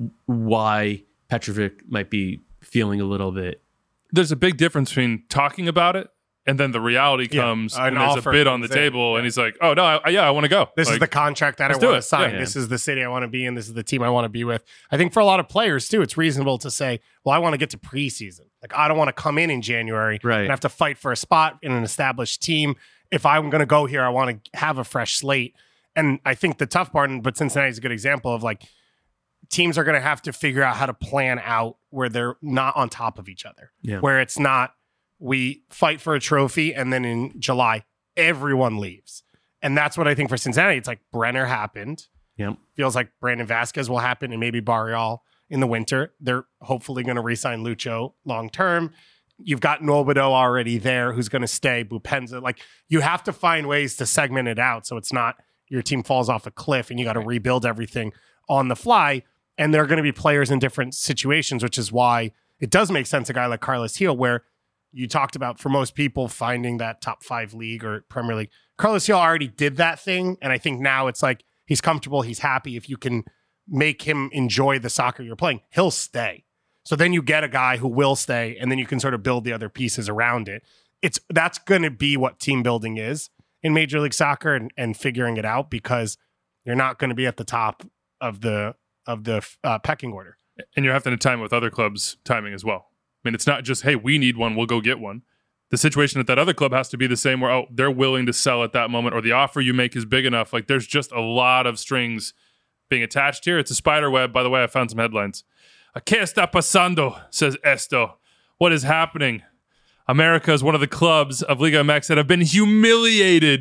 G: why Petrovic might be feeling a little bit.
E: There's a big difference between talking about it and then the reality comes and there's a bid on the table and he's like, oh, no, I want to go.
F: This is the contract that I want to sign. This is the city I want to be in. This is the team I want to be with. I think for a lot of players, too, it's reasonable to say, well, I want to get to preseason. Like, I don't want to come in January and have to fight for a spot in an established team. If I'm going to go here, I want to have a fresh slate. And I think the tough part, but Cincinnati's a good example of like, teams are going to have to figure out how to plan out where they're not on top of each other, where it's not we fight for a trophy and then in July, everyone leaves. And that's what I think for Cincinnati. It's like Brenner happened.
G: Yep.
F: Feels like Brandon Vasquez will happen and maybe Barreal in the winter. They're hopefully going to re-sign Lucho long-term. You've got Nobido already there who's going to stay, Bupenza. Like, you have to find ways to segment it out so it's not your team falls off a cliff and you got to rebuild everything on the fly. And there are going to be players in different situations, which is why it does make sense a guy like Carlos Gil, where you talked about for most people finding that top 5 league or Premier League. Carlos Gil already did that thing. And I think now it's like he's comfortable, he's happy. If you can make him enjoy the soccer you're playing, he'll stay. So then you get a guy who will stay, and then you can sort of build the other pieces around it. That's going to be what team building is in Major League Soccer and figuring it out, because you're not going to be at the top of the pecking order.
E: And you're having to time with other clubs' timing as well. I mean, it's not just, hey, we need one, we'll go get one. The situation at that other club has to be the same where, oh, they're willing to sell at that moment, or the offer you make is big enough. Like, there's just a lot of strings being attached here. It's a spider web. By the way, I found some headlines. ¿Qué está pasando? Says Esto. What is happening? America is one of the clubs of Liga MX that have been humiliated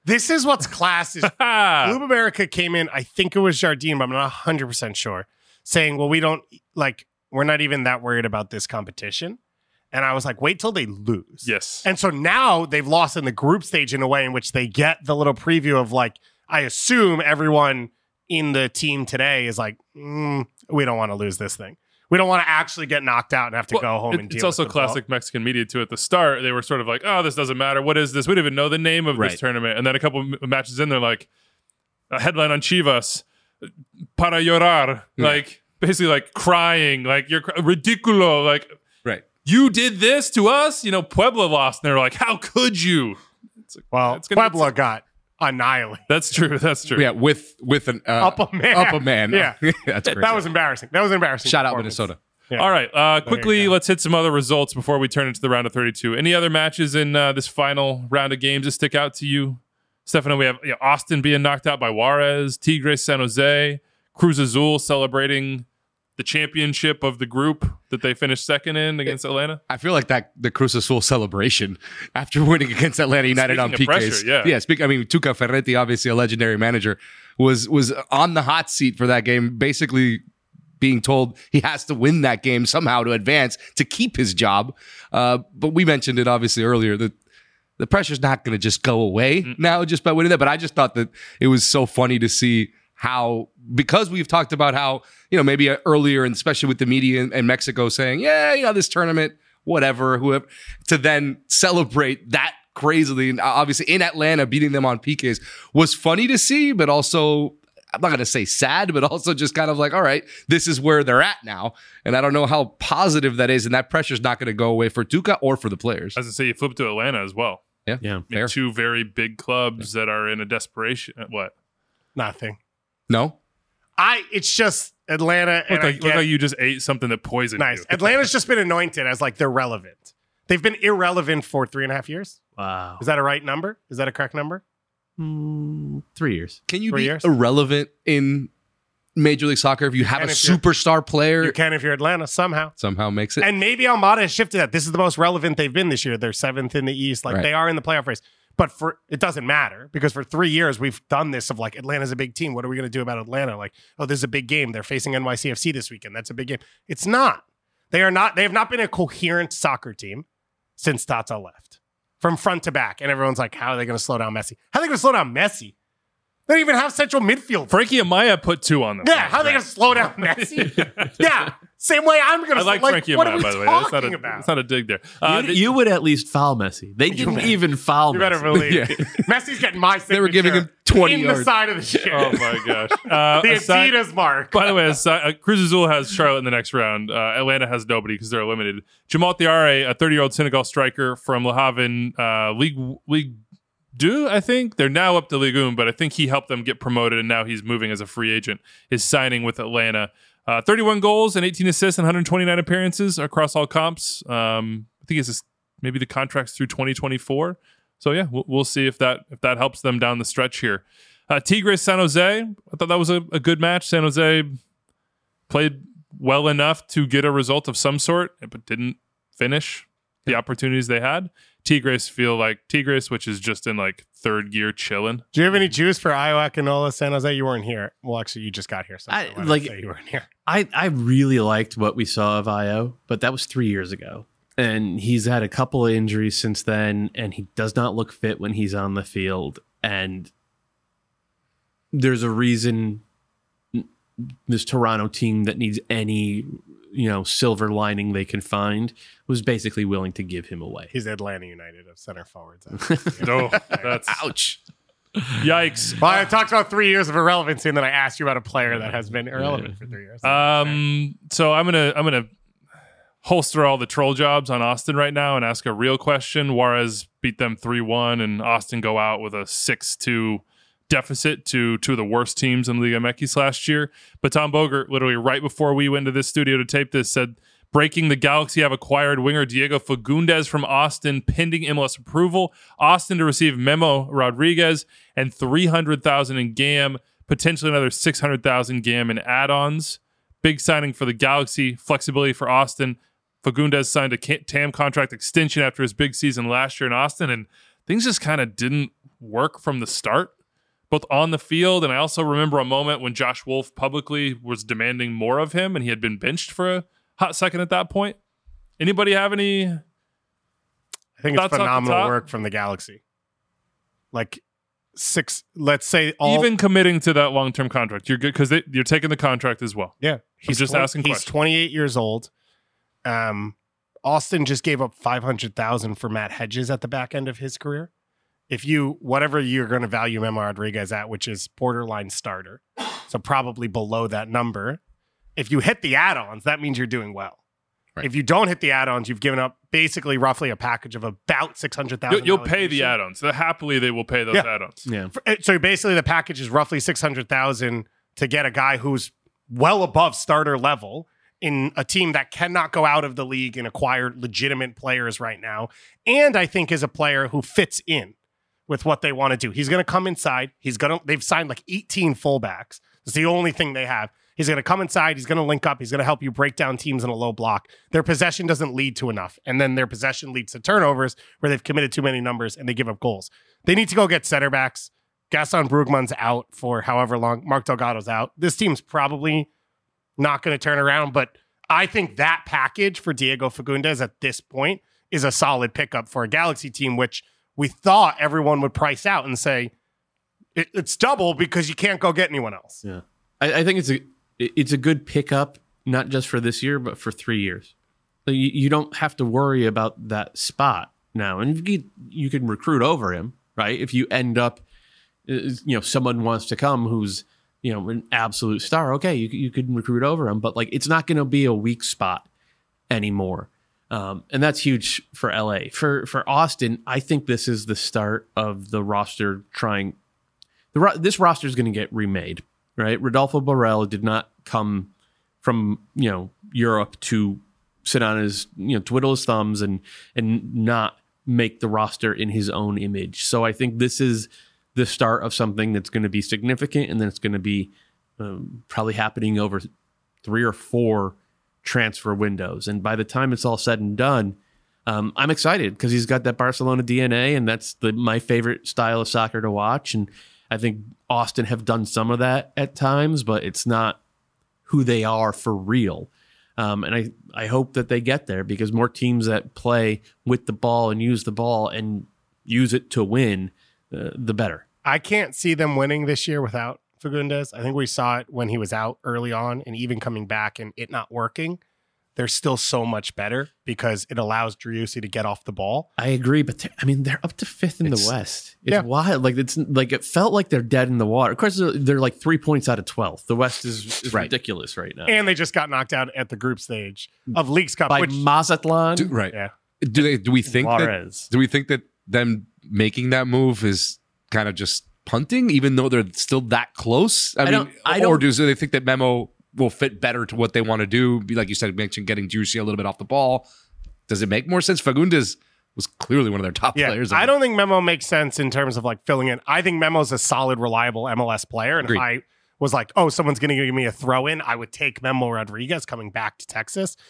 F: This is what's class is Club America came in, I think it was Jardine, but I'm not 100% sure, saying, well, we're not even that worried about this competition. And I was like, wait till they lose.
E: Yes.
F: And so now they've lost in the group stage in a way in which they get the little preview of like, I assume everyone in the team today is like, we don't want to lose this thing. We don't want to actually get knocked out and have to go home and deal
E: It's also
F: with
E: classic Mexican media too. At the start, they were sort of like, oh, this doesn't matter. What is this? We don't even know the name of this tournament. And then a couple matches in, they're like, a headline on Chivas, para llorar. Like, basically like crying, like you're ridiculo. Like, you did this to us? You know, Puebla lost. And they're like, how could you? It's like,
F: well, Puebla got annihilated.
E: That's true. That's true.
H: Yeah, with an
F: up a man.
H: Yeah, that's crazy.
F: That was embarrassing.
H: Shout out Minnesota.
F: Yeah.
E: All right, quickly, let's hit some other results before we turn into the round of 32. Any other matches in this final round of games that stick out to you? Stefano, we have Austin being knocked out by Juarez, Tigres San Jose, Cruz Azul celebrating the championship of the group that they finished second in against Atlanta.
H: I feel like the Cruz Azul celebration after winning against Atlanta United on PKs.
E: Pressure,
H: I mean, Tuca Ferretti, obviously a legendary manager, was on the hot seat for that game, basically being told he has to win that game somehow to advance to keep his job. But we mentioned it obviously earlier that the pressure's not going to just go away now just by winning that. But I just thought that it was so funny to see how, because we've talked about how, maybe earlier, and especially with the media in Mexico saying, this tournament, whatever, whoever, to then celebrate that crazily. And obviously in Atlanta, beating them on PKs was funny to see, but also, I'm not going to say sad, but also just kind of like, all right, this is where they're at now. And I don't know how positive that is. And that pressure's not going to go away for Tuca or for the players.
E: As I say, you flip to Atlanta as well.
H: Yeah.
E: Fair. Two very big clubs that are in a desperation. What?
F: Nothing.
H: No?
F: It's just Atlanta.
E: Look like you just ate something that poisoned you.
F: Atlanta's just been anointed as like they're relevant. They've been irrelevant for 3.5 years.
G: Wow.
F: Is that a right number? Is that a correct number?
G: 3 years.
H: Can you be irrelevant in Major League Soccer if you have a superstar player?
F: You can if you're Atlanta somehow
H: makes it.
F: And maybe Almada has shifted that. This is the most relevant they've been this year. They're 7th in the East. They are in the playoff race. But it doesn't matter because for 3 years we've done this of like Atlanta's a big team. What are we going to do about Atlanta? Like, oh, this is a big game. They're facing NYCFC this weekend. That's a big game. It's not. They are not. They have not been a coherent soccer team since Tata left, from front to back. And everyone's like, how are they going to slow down Messi? How are they going to slow down Messi? They don't even have central midfield.
E: Frankie Amaya put 2 on them.
F: Yeah, how are they going to slow down Messi? Yeah, same way I'm going to.
E: I like Frankie Amaya, by the way. That's not a dig there.
G: You would at least foul Messi. They didn't even foul Messi.
F: You better believe. Messi's getting my signature.
H: They were giving him 20
F: in
H: yards.
F: the side of the shit.
E: Oh my gosh.
F: The Adidas mark.
E: By the way, Cruz Azul has Charlotte in the next round. Atlanta has nobody because they're eliminated. Jamal Thiaré, a 30-year-old Senegal striker from Le Havre, League 2, I think. They're now up to Ligue 1, but I think he helped them get promoted, and now he's moving as a free agent. Is signing with Atlanta. 31 goals and 18 assists and 129 appearances across all comps. I think it's maybe the contract's through 2024. So yeah, we'll see if that helps them down the stretch here. Tigres San Jose. I thought that was a good match. San Jose played well enough to get a result of some sort, but didn't finish the opportunities they had. Tigres feel like Tigres, which is just in like third gear chilling.
F: Do you have any juice for Iowa Canola San Jose? You weren't here. Well, actually, you just got here. So
G: you
F: weren't here.
G: I really liked what we saw of Io, but that was 3 years ago. And he's had a couple of injuries since then, and he does not look fit when he's on the field. And there's a reason this Toronto team that needs any silver lining they can find was basically willing to give him away.
F: He's Atlanta United of center forwards.
E: No, that's
H: ouch.
E: Yikes.
F: Well, I talked about 3 years of irrelevancy, and then I asked you about a player that has been irrelevant for 3 years.
E: So I'm gonna holster all the troll jobs on Austin right now and ask a real question. Juarez beat them 3-1, and Austin go out with a 6-2 deficit to two of the worst teams in Liga MX last year. But Tom Bogert, literally right before we went to this studio to tape this, said, breaking: the Galaxy have acquired winger Diego Fagundes from Austin pending MLS approval. Austin to receive Memo Rodriguez and $300,000 in GAM, potentially another $600,000 GAM in add-ons. Big signing for the Galaxy, flexibility for Austin. Fagundes signed a TAM contract extension after his big season last year in Austin, and things just kind of didn't work from the start, both on the field. And I also remember a moment when Josh Wolf publicly was demanding more of him and he had been benched for a hot second at that point. Anybody have any?
F: I think it's
E: thoughts off the
F: phenomenal
E: top?
F: work from the Galaxy. Like let's say
E: Even committing to that long-term contract, you're good because you're taking the contract as well.
F: Yeah.
E: He's just asking
F: He's
E: questions.
F: 28 years old. Austin just gave up $500,000 for Matt Hedges at the back end of his career. If whatever you're going to value Memo Rodriguez at, which is borderline starter, so probably below that number, if you hit the add-ons, that means you're doing well.
H: Right.
F: If you don't hit the add-ons, you've given up basically roughly a package of about $600,000.
E: You'll pay the add-ons. Happily, they will pay those add-ons.
G: Yeah.
F: So basically, the package is roughly $600,000 to get a guy who's well above starter level in a team that cannot go out of the league and acquire legitimate players right now, and I think is a player who fits in with what they want to do. He's going to come inside. They've signed like 18 fullbacks. It's the only thing they have. He's going to come inside. He's going to link up. He's going to help you break down teams in a low block. Their possession doesn't lead to enough. And then their possession leads to turnovers where they've committed too many numbers and they give up goals. They need to go get center backs. Gaston Brugman's out for however long. Mark Delgado's out. This team's probably not going to turn around, but I think that package for Diego Fagundes at this point is a solid pickup for a Galaxy team, which we thought everyone would price out and say it's double because you can't go get anyone else.
G: Yeah. I think it's a good pickup, not just for this year, but for 3 years. So you don't have to worry about that spot now. And you can recruit over him, right? If you end up, someone wants to come who's, an absolute star, okay, you could recruit over him, but like it's not going to be a weak spot anymore. And that's huge for LA. For Austin, I think this is the start of the roster trying. This roster is going to get remade, right? Rodolfo Borrell did not come from Europe to sit on his twiddle his thumbs and not make the roster in his own image. So I think this is the start of something that's going to be significant, and then it's going to be probably happening over 3 or 4 transfer windows. And by the time it's all said and done, I'm excited because he's got that Barcelona DNA, and that's my favorite style of soccer to watch. And I think Austin have done some of that at times, but it's not who they are for real. And I hope that they get there because more teams that play with the ball and use the ball and use it to win, the better.
F: I can't see them winning this year without Fagundes. I think we saw it when he was out early on and even coming back and it not working. They're still so much better because it allows Driussi to get off the ball.
G: I agree, but they're up to 5th in the West. It's wild. Like it felt like they're dead in the water. Of course, they're like 3 points out of 12th. The West is ridiculous right now.
F: And they just got knocked out at the group stage of Leagues Cup
G: by Mazatlan.
H: Right.
F: Yeah.
H: Do we think
G: Juarez.
H: that them making that move is kind of just punting, even though they're still that close? I mean, or do they think that Memo will fit better to what they want to do? Be like you said, mentioned getting Driussi a little bit off the ball. Does it make more sense? Fagundes was clearly one of their top players.
F: I don't think Memo makes sense in terms of like filling in. I think Memo's a solid, reliable MLS player. And
H: Agreed.
F: if I was like, oh, someone's going to give me a throw in, I would take Memo Rodriguez coming back to Texas.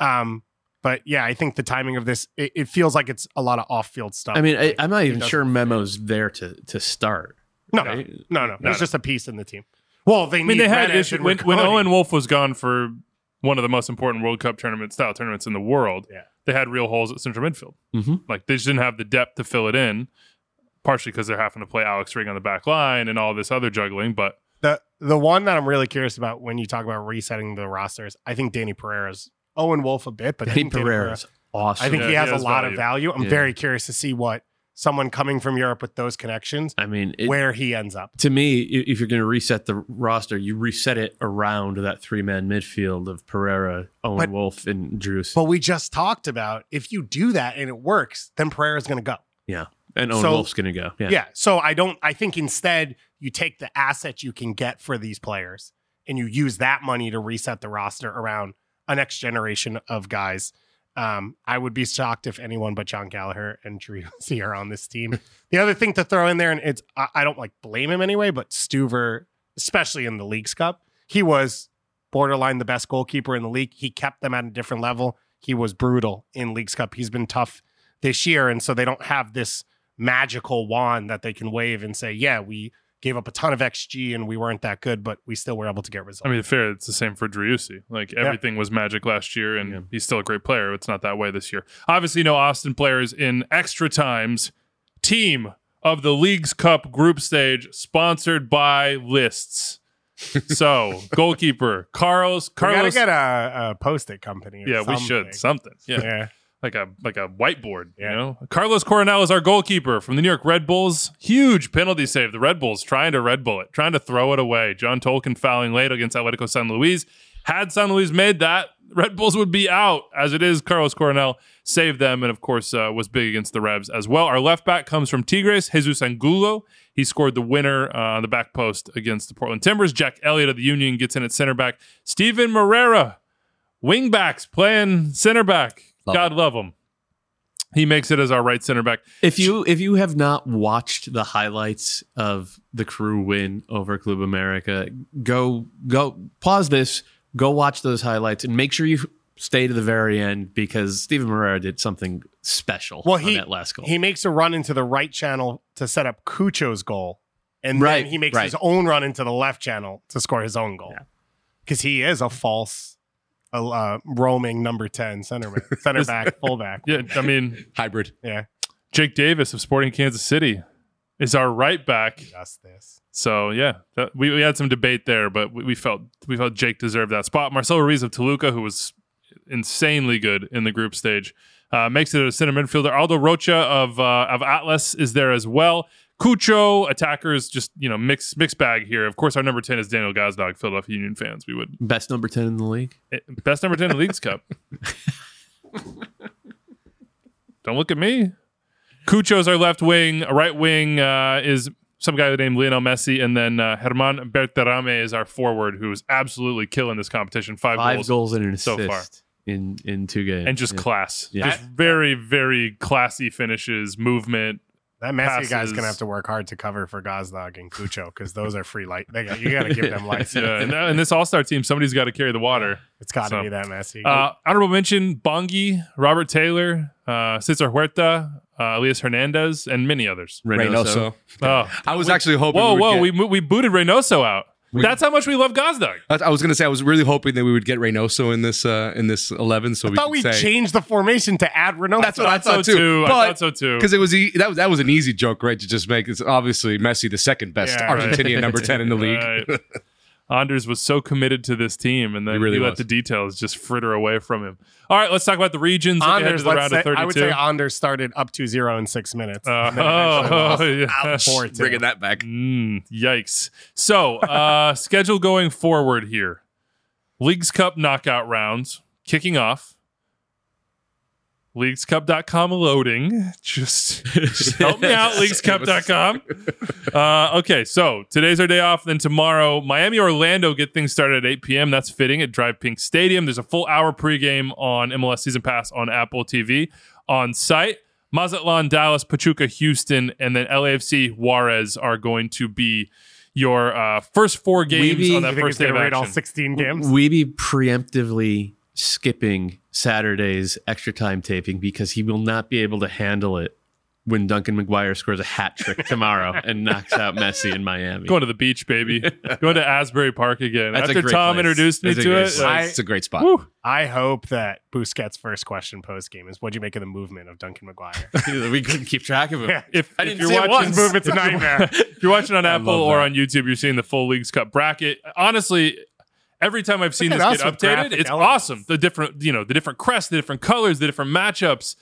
F: But yeah, I think the timing of this, it feels like it's a lot of off-field stuff.
G: I mean, I'm not even sure Memo's there to start.
F: No,
G: right?
F: no. It's just a piece in the team. Well, they
E: had issues when Owen Wolf was gone for one of the most important World Cup style tournaments in the world.
F: Yeah.
E: They had real holes at central midfield.
G: Mm-hmm.
E: Like they just didn't have the depth to fill it in, partially because they're having to play Alex Ring on the back line and all this other juggling. But
F: the one that I'm really curious about when you talk about resetting the rosters, I think Danny Pereira's Owen Wolf a bit, but
G: Danny Pereira's awesome.
F: I think he has a lot of value. I'm
G: Yeah.
F: very curious to see what someone coming from Europe with those connections,
G: I mean,
F: where he ends up.
G: To me, if you're going to reset the roster, you reset it around that 3-man midfield of Pereira, Owen Wolf, and Drews.
F: But we just talked about if you do that and it works, then Pereira's going to go.
G: Yeah. And Owen Wolf's going to go.
F: Yeah. So I think instead you take the assets you can get for these players and you use that money to reset the roster around a next generation of guys. I would be shocked if anyone but John Gallagher and Driussi are on this team. The other thing to throw in there, and it's I don't like blame him anyway, but Stuver, especially in the Leagues Cup, he was borderline the best goalkeeper in the league. He kept them at a different level. He was brutal in Leagues Cup. He's been tough this year, and so they don't have this magical wand that they can wave and say, yeah, we gave up a ton of XG and we weren't that good, but we still were able to get results.
E: I mean, fair. It's the same for Driussi. Like everything was magic last year, and he's still a great player. It's not that way this year. Obviously, no Austin players in extra times. Team of the Leagues Cup group stage, sponsored by Lists. So goalkeeper Carlos.
F: We gotta get a post-it company. Or
E: We should something. Yeah. Like a whiteboard,
F: Yeah.
E: you know. Carlos Coronel is our goalkeeper from the New York Red Bulls. Huge penalty save. The Red Bulls trying to Red Bull it, trying to throw it away. John Tolkien fouling late against Atletico San Luis. Had San Luis made that, Red Bulls would be out. As it is, Carlos Coronel saved them, and of course was big against the Revs as well. Our left back comes from Tigres, Jesus Angulo. He scored the winner on the back post against the Portland Timbers. Jack Elliott of the Union gets in at center back. Steven Moreira, wing backs playing center back. God love him. He makes it as our right center back.
G: If you have not watched the highlights of the Crew win over Club America, go pause this, go watch those highlights, and make sure you stay to the very end because Steven Moreira did something special on that last goal.
F: He makes a run into the right channel to set up Cucho's goal, and then he makes his own run into the left channel to score his own goal. Because he is a false roaming number 10 center back, fullback.
E: Yeah, I mean,
H: Hybrid.
F: Yeah.
E: Jake Davis of Sporting Kansas City is our right back.
F: Just this.
E: So yeah, we had some debate there, but we felt Jake deserved that spot. Marcelo Ruiz of Toluca, who was insanely good in the group stage, makes it a center midfielder. Aldo Rocha of Atlas is there as well. Cucho, attackers, just mixed bag here. Of course, our number 10 is Daniel Gazdag, Philadelphia Union fans. We would
G: Best number 10 in the league.
E: Best number 10 in the Leagues Cup. Don't look at me. Cucho's our left wing. Right wing is some guy named Lionel Messi, and then Herman Berterame is our forward, who is absolutely killing this competition. Five
G: goals and an
E: so
G: assist
E: far
G: in 2 games,
E: and just class.
G: Yeah.
E: Just very, very classy finishes, movement.
F: That Messi
E: passes.
F: guy's going to have to work hard to cover for Gazdag and Cucho because those are free light. You got to give them license.
E: Yeah, and in this all-star team, somebody's got to carry the water.
F: It's got to be that Messi.
E: Honorable mention, Bongi, Robert Taylor, Cesar Huerta, Elias Hernandez, and many others.
H: Reynoso.
E: Oh.
H: I was actually hoping.
E: We booted Reynoso out. That's how much we love Gazdag.
H: I was going to say I was really hoping that we would get Reynoso in this 11. So
F: I thought we changed the formation to add Reynoso.
H: That's what I thought too.
E: I thought so too.
H: Because it was that was an easy joke, right? To just make it's obviously Messi the second best Argentinian number 10 in the league.
E: Right. Anders was so committed to this team, and then he let the details just fritter away from him. All right, let's talk about the regions.
F: Anders,
E: the round of 32.
F: I would say Anders started up 2-0 in 6 minutes.
E: Yeah.
H: Bringing that back.
E: Yikes. So, schedule going forward here. Leagues Cup knockout rounds kicking off. LeaguesCup.com loading. Just help me out, LeaguesCup.com. Okay, so today's our day off. Then tomorrow, Miami, Orlando get things started at 8 p.m. That's fitting at Drive Pink Stadium. There's a full hour pregame on MLS Season Pass on Apple TV on site. Mazatlan, Dallas, Pachuca, Houston, and then LAFC, Juarez are going to be your first 4 games on that first day of action.
F: All 16 games.
G: We be preemptively skipping Saturday's extra time taping because he will not be able to handle it when Duncan McGuire scores a hat trick tomorrow and knocks out Messi in Miami.
E: Going to the beach, baby. Going to Asbury Park again.
G: That's
E: After Tom introduced me to it.
H: It's a great spot.
E: Woo.
F: I hope that Busquets' first question post game is, "What'd you make of the movement of Duncan McGuire?"
G: We couldn't keep track of him.
F: Yeah.
E: If
F: I didn't
E: you're
F: see it
E: watching
F: once. Movement's a nightmare.
E: If you're watching on Apple or
H: that.
E: on YouTube, you're seeing the full Leagues Cup bracket. Honestly, every time I've seen
F: Look
E: this
F: at
E: get
F: us with
E: updated,
F: graphic
E: it's
F: elements.
E: awesome. The different crests, the different colors, the different matchups.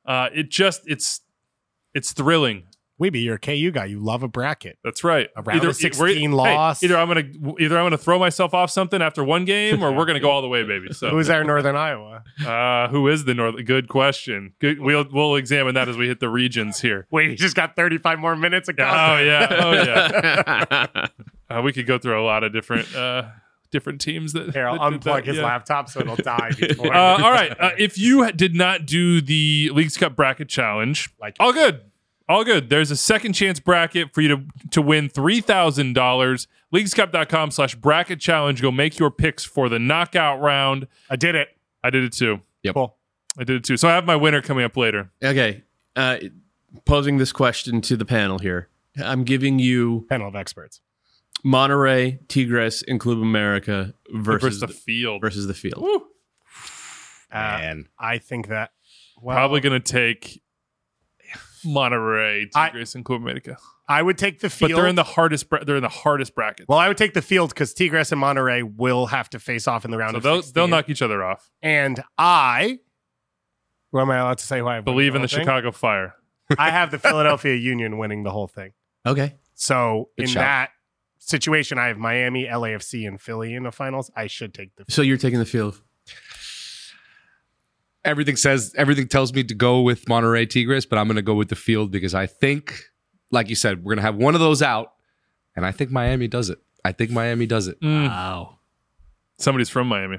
E: It's thrilling.
F: Weeby, you're a KU guy. You love a bracket.
E: That's right.
F: A round of 16 loss.
E: Either I'm gonna throw myself off something after one game, or we're gonna go all the way, baby. So
F: Who's our Northern Iowa?
E: who is the North? Good question. Good. We'll examine that as we hit the regions here.
F: Wait, he just got 35 more minutes of
E: Oh
F: content.
E: yeah. We could go through a lot of different teams that.
F: Here, I'll
E: that did
F: unplug
E: that,
F: his
E: yeah.
F: laptop so it'll die before.
E: All right. If you did not do the Leagues Cup bracket challenge, all good. All good. There's a second chance bracket for you to win $3,000. LeaguesCup.com/bracket challenge. Go make your picks for the knockout round.
F: I did it.
E: I did it too.
H: Yep.
F: Cool.
E: I did it too. So I have my winner coming up later.
G: Okay. posing this question to the panel here. I'm giving you
F: Panel of experts.
G: Monterey, Tigres, and Club America versus
E: the field.
G: Versus the field.
E: Woo.
H: Man.
F: I think that
E: Probably going to take Monterey, Tigres, and Club America.
F: I would take the field.
E: But they're in the hardest. They're in the hardest bracket.
F: Well, I would take the field because Tigres and Monterey will have to face off in the round
E: So
F: of
E: they'll
F: 16.
E: they'll knock each other off.
F: And who am I allowed to say who I
E: Believe in the
F: thing?
E: Chicago Fire.
F: I have the Philadelphia Union winning the whole thing.
G: Okay.
F: So
H: Good
F: in
H: shot.
F: that situation, I have Miami, LAFC, and Philly in the finals. I should take the field.
G: So you're taking the field.
H: Everything tells me to go with Monterey Tigres, but I'm going to go with the field because I think, like you said, we're going to have one of those out, and I think Miami does it.
G: Wow.
E: Somebody's from Miami.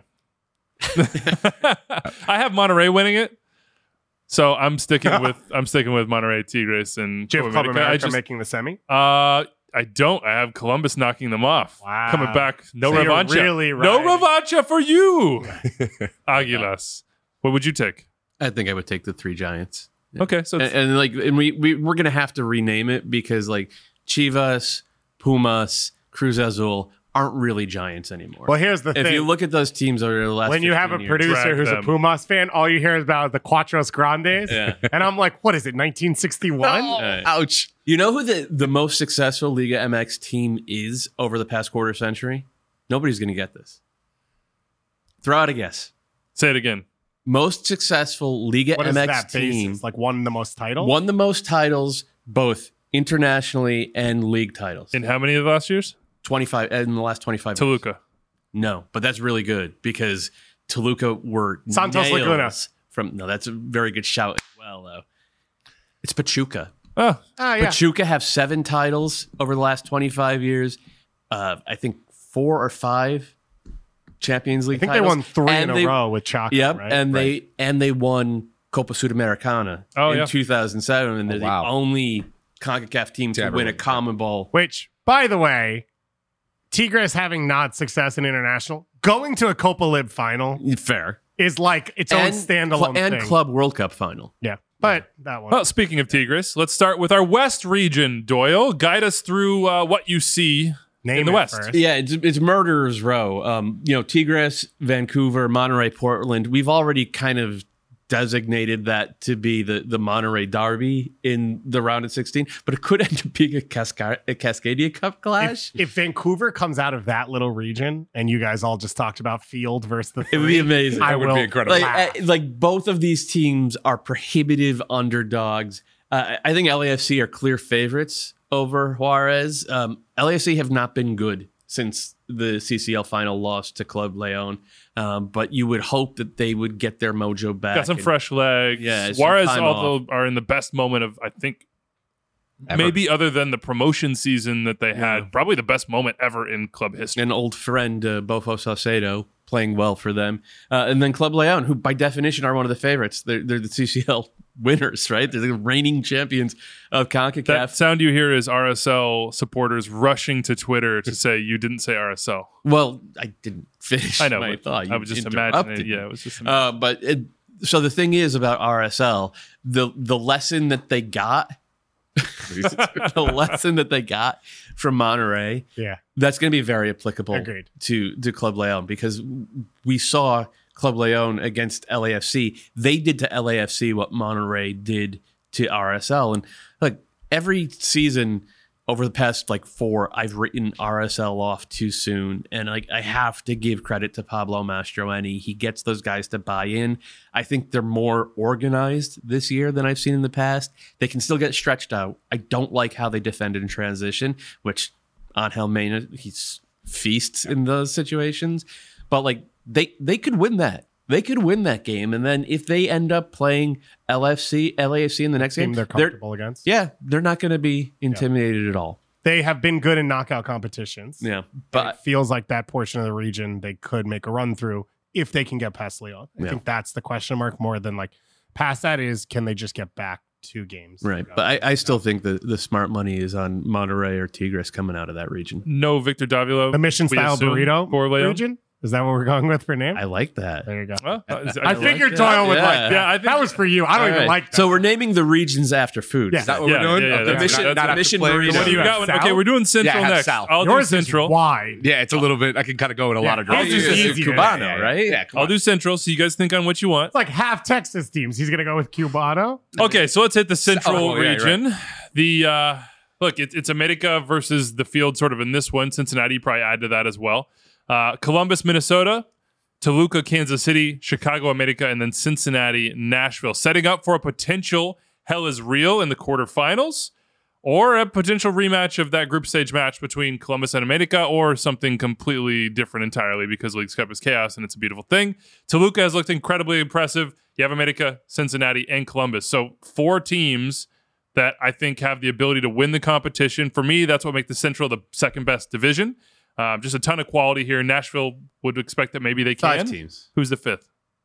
E: I have Monterey winning it, so I'm sticking with Monterey Tigres and
F: Do you have Club
E: America.
F: America making the semi?
E: I don't. I have Columbus knocking them off.
F: Wow.
E: Coming back. No
F: So you're
E: revancha.
F: really
E: No
F: riding.
E: revancha for you. Aguilas. What would you take?
G: I think I would take the 3 Giants.
E: Okay, so it's,
G: And we're gonna have to rename it because like Chivas, Pumas, Cruz Azul aren't really Giants anymore.
F: Well, here's the
G: if
F: thing.
G: you look at those teams over the last
F: When you have a
G: 15 years,
F: producer
E: Drag
F: who's
E: them.
F: a Pumas fan, all you hear is about the Cuatros Grandes.
G: Yeah.
F: And I'm like, what is it, 1961?
H: Ouch.
G: you know who the most successful Liga MX team is over the past quarter century? Nobody's gonna get this. Throw out a guess.
E: say it again.
G: Most successful Liga
F: What is
G: MX
F: that
G: team
F: basis? Like won the most titles?
G: won the most titles both internationally and league titles.
E: In how many of the last years?
G: 25 in the last 25 years.
E: Toluca.
G: No, but that's really good because Toluca were
F: Santos
G: nails
F: Laguna.
G: that's a very good shout as well though. It's Pachuca.
E: Oh,
F: Oh, yeah.
G: Pachuca have 7 titles over the last 25 years. I think 4 or 5 Champions League
F: I think they
G: titles.
F: won 3
G: And
F: in a row with Chaka,
G: Yep,
F: right?
G: and they won Copa Sudamericana in 2007, and they're
H: wow.
G: the only CONCACAF team to
H: ever
G: win a
H: win.
G: Common Ball.
F: Which, by the way, Tigres having not success in international, going to a Copa Lib final
G: Fair.
F: is like its own standalone
G: and
F: thing.
G: Club World Cup final.
F: Yeah. But that one.
E: well, speaking of Tigres, let's start with our West region. Doyle, guide us through what you see
F: Name
E: in the
F: it
E: West.
F: first.
G: Yeah, it's murderer's row. Tigres, Vancouver, Monterey, Portland. We've already kind of designated that to be the Monterey Derby in the round of 16, but it could end up being a Cascadia Cup clash.
F: If Vancouver comes out of that little region and you guys all just talked about field versus the
G: It would be amazing.
F: I
G: That would
F: will
H: be incredible.
F: laugh.
G: Like both of these teams are prohibitive underdogs. I think LAFC are clear favorites over Juarez. LAFC have not been good since the CCL final loss to Club Leon, but you would hope that they would get their mojo back.
E: Got some
G: and-
E: fresh legs.
G: Yeah, some
E: Juarez
G: time
E: also are in the best moment of, I think,
H: Ever.
E: maybe other than the promotion season that they had, probably the best moment ever in club history.
G: An old friend, Bofo Salcedo, playing well for them. And then Club Leon, who by definition are one of the favorites. They're the CCL winners, right? They're the reigning champions of CONCACAF.
E: That sound you hear is RSL supporters rushing to Twitter to say you didn't say RSL.
G: Well, I didn't finish
E: I know,
G: my
E: but
G: thought.
E: I
G: You
E: was just
G: interrupted
E: imagining.
G: me.
E: Yeah, it was just.
G: So the thing is about RSL, the lesson that they got, the lesson that they got from Monterey,
F: Yeah.
G: that's going to be very applicable
F: Agreed.
G: to Club Leon because we saw Club Leon against LAFC. They did to LAFC what Monterey did to RSL, and like every season over the past 4, I've written RSL off too soon, and I have to give credit to Pablo Mastroeni. He gets those guys to buy in. I think they're more organized this year than I've seen in the past. They can still get stretched out. I don't like how they defended in transition, which Angel Mena, he feasts in those situations, but they could win that. They could win that game, and then if they end up playing LAFC in the next
F: Team
G: game,
F: they're comfortable against.
G: they're not going to be intimidated at all.
F: They have been good in knockout competitions.
G: Yeah,
F: But it
G: but
F: feels like that portion of the region they could make a run through if they can get past Leon. I
G: Yeah.
F: think that's the question mark more than past that is can they just get back 2 games?
G: right. But I still think the smart money is on Monterey or Tigres coming out of that region.
E: No Victor Davila.
F: The mission
E: we
F: style
E: assume,
F: burrito
E: for Leon.
F: region? Is that what we're going with for name?
G: I like that.
F: There you go.
E: Well,
F: I figured
G: that.
F: Doyle would
G: Yeah.
F: like that.
E: Yeah, I think
F: that was for you. I don't even like that.
G: So we're naming the regions after food.
F: Yeah.
G: Is that what
E: Yeah,
G: we're doing?
E: yeah, yeah,
G: the
E: that's-
G: mission,
E: that's-
G: the mission
H: players.
G: burrito.
F: What do you
E: You
F: have,
E: got one.
F: South?
E: Okay, we're doing Central
H: Yeah, I have
E: next.
H: South.
E: I'll
F: Yours
E: do
F: is
E: Central.
F: wide.
H: Yeah, it's a little bit. I can kind of go in a lot of
F: I'll
H: directions.
F: just easy.
G: Cubano, right?
H: Yeah, come
E: I'll
H: on.
E: do Central, so you guys think on what you want.
F: It's like half Texas teams. He's going to go with Cubano.
E: Okay, so let's hit the Central
H: Oh, yeah,
E: region. The look, it's America versus the field, sort of in this one. Cincinnati probably add to that as well. Columbus, Minnesota, Toluca, Kansas City, Chicago, America, and then Cincinnati, Nashville, setting up for a potential Hell is Real in the quarterfinals, or a potential rematch of that group stage match between Columbus and America, or something completely different entirely because League's Cup is chaos and it's a beautiful thing. Toluca has looked incredibly impressive. You have America, Cincinnati, and Columbus. So 4 teams that I think have the ability to win the competition. For me, that's what makes the Central the second best division. Just a ton of quality here. Nashville would expect that maybe they can.
G: 5 teams.
E: Who's the 5th?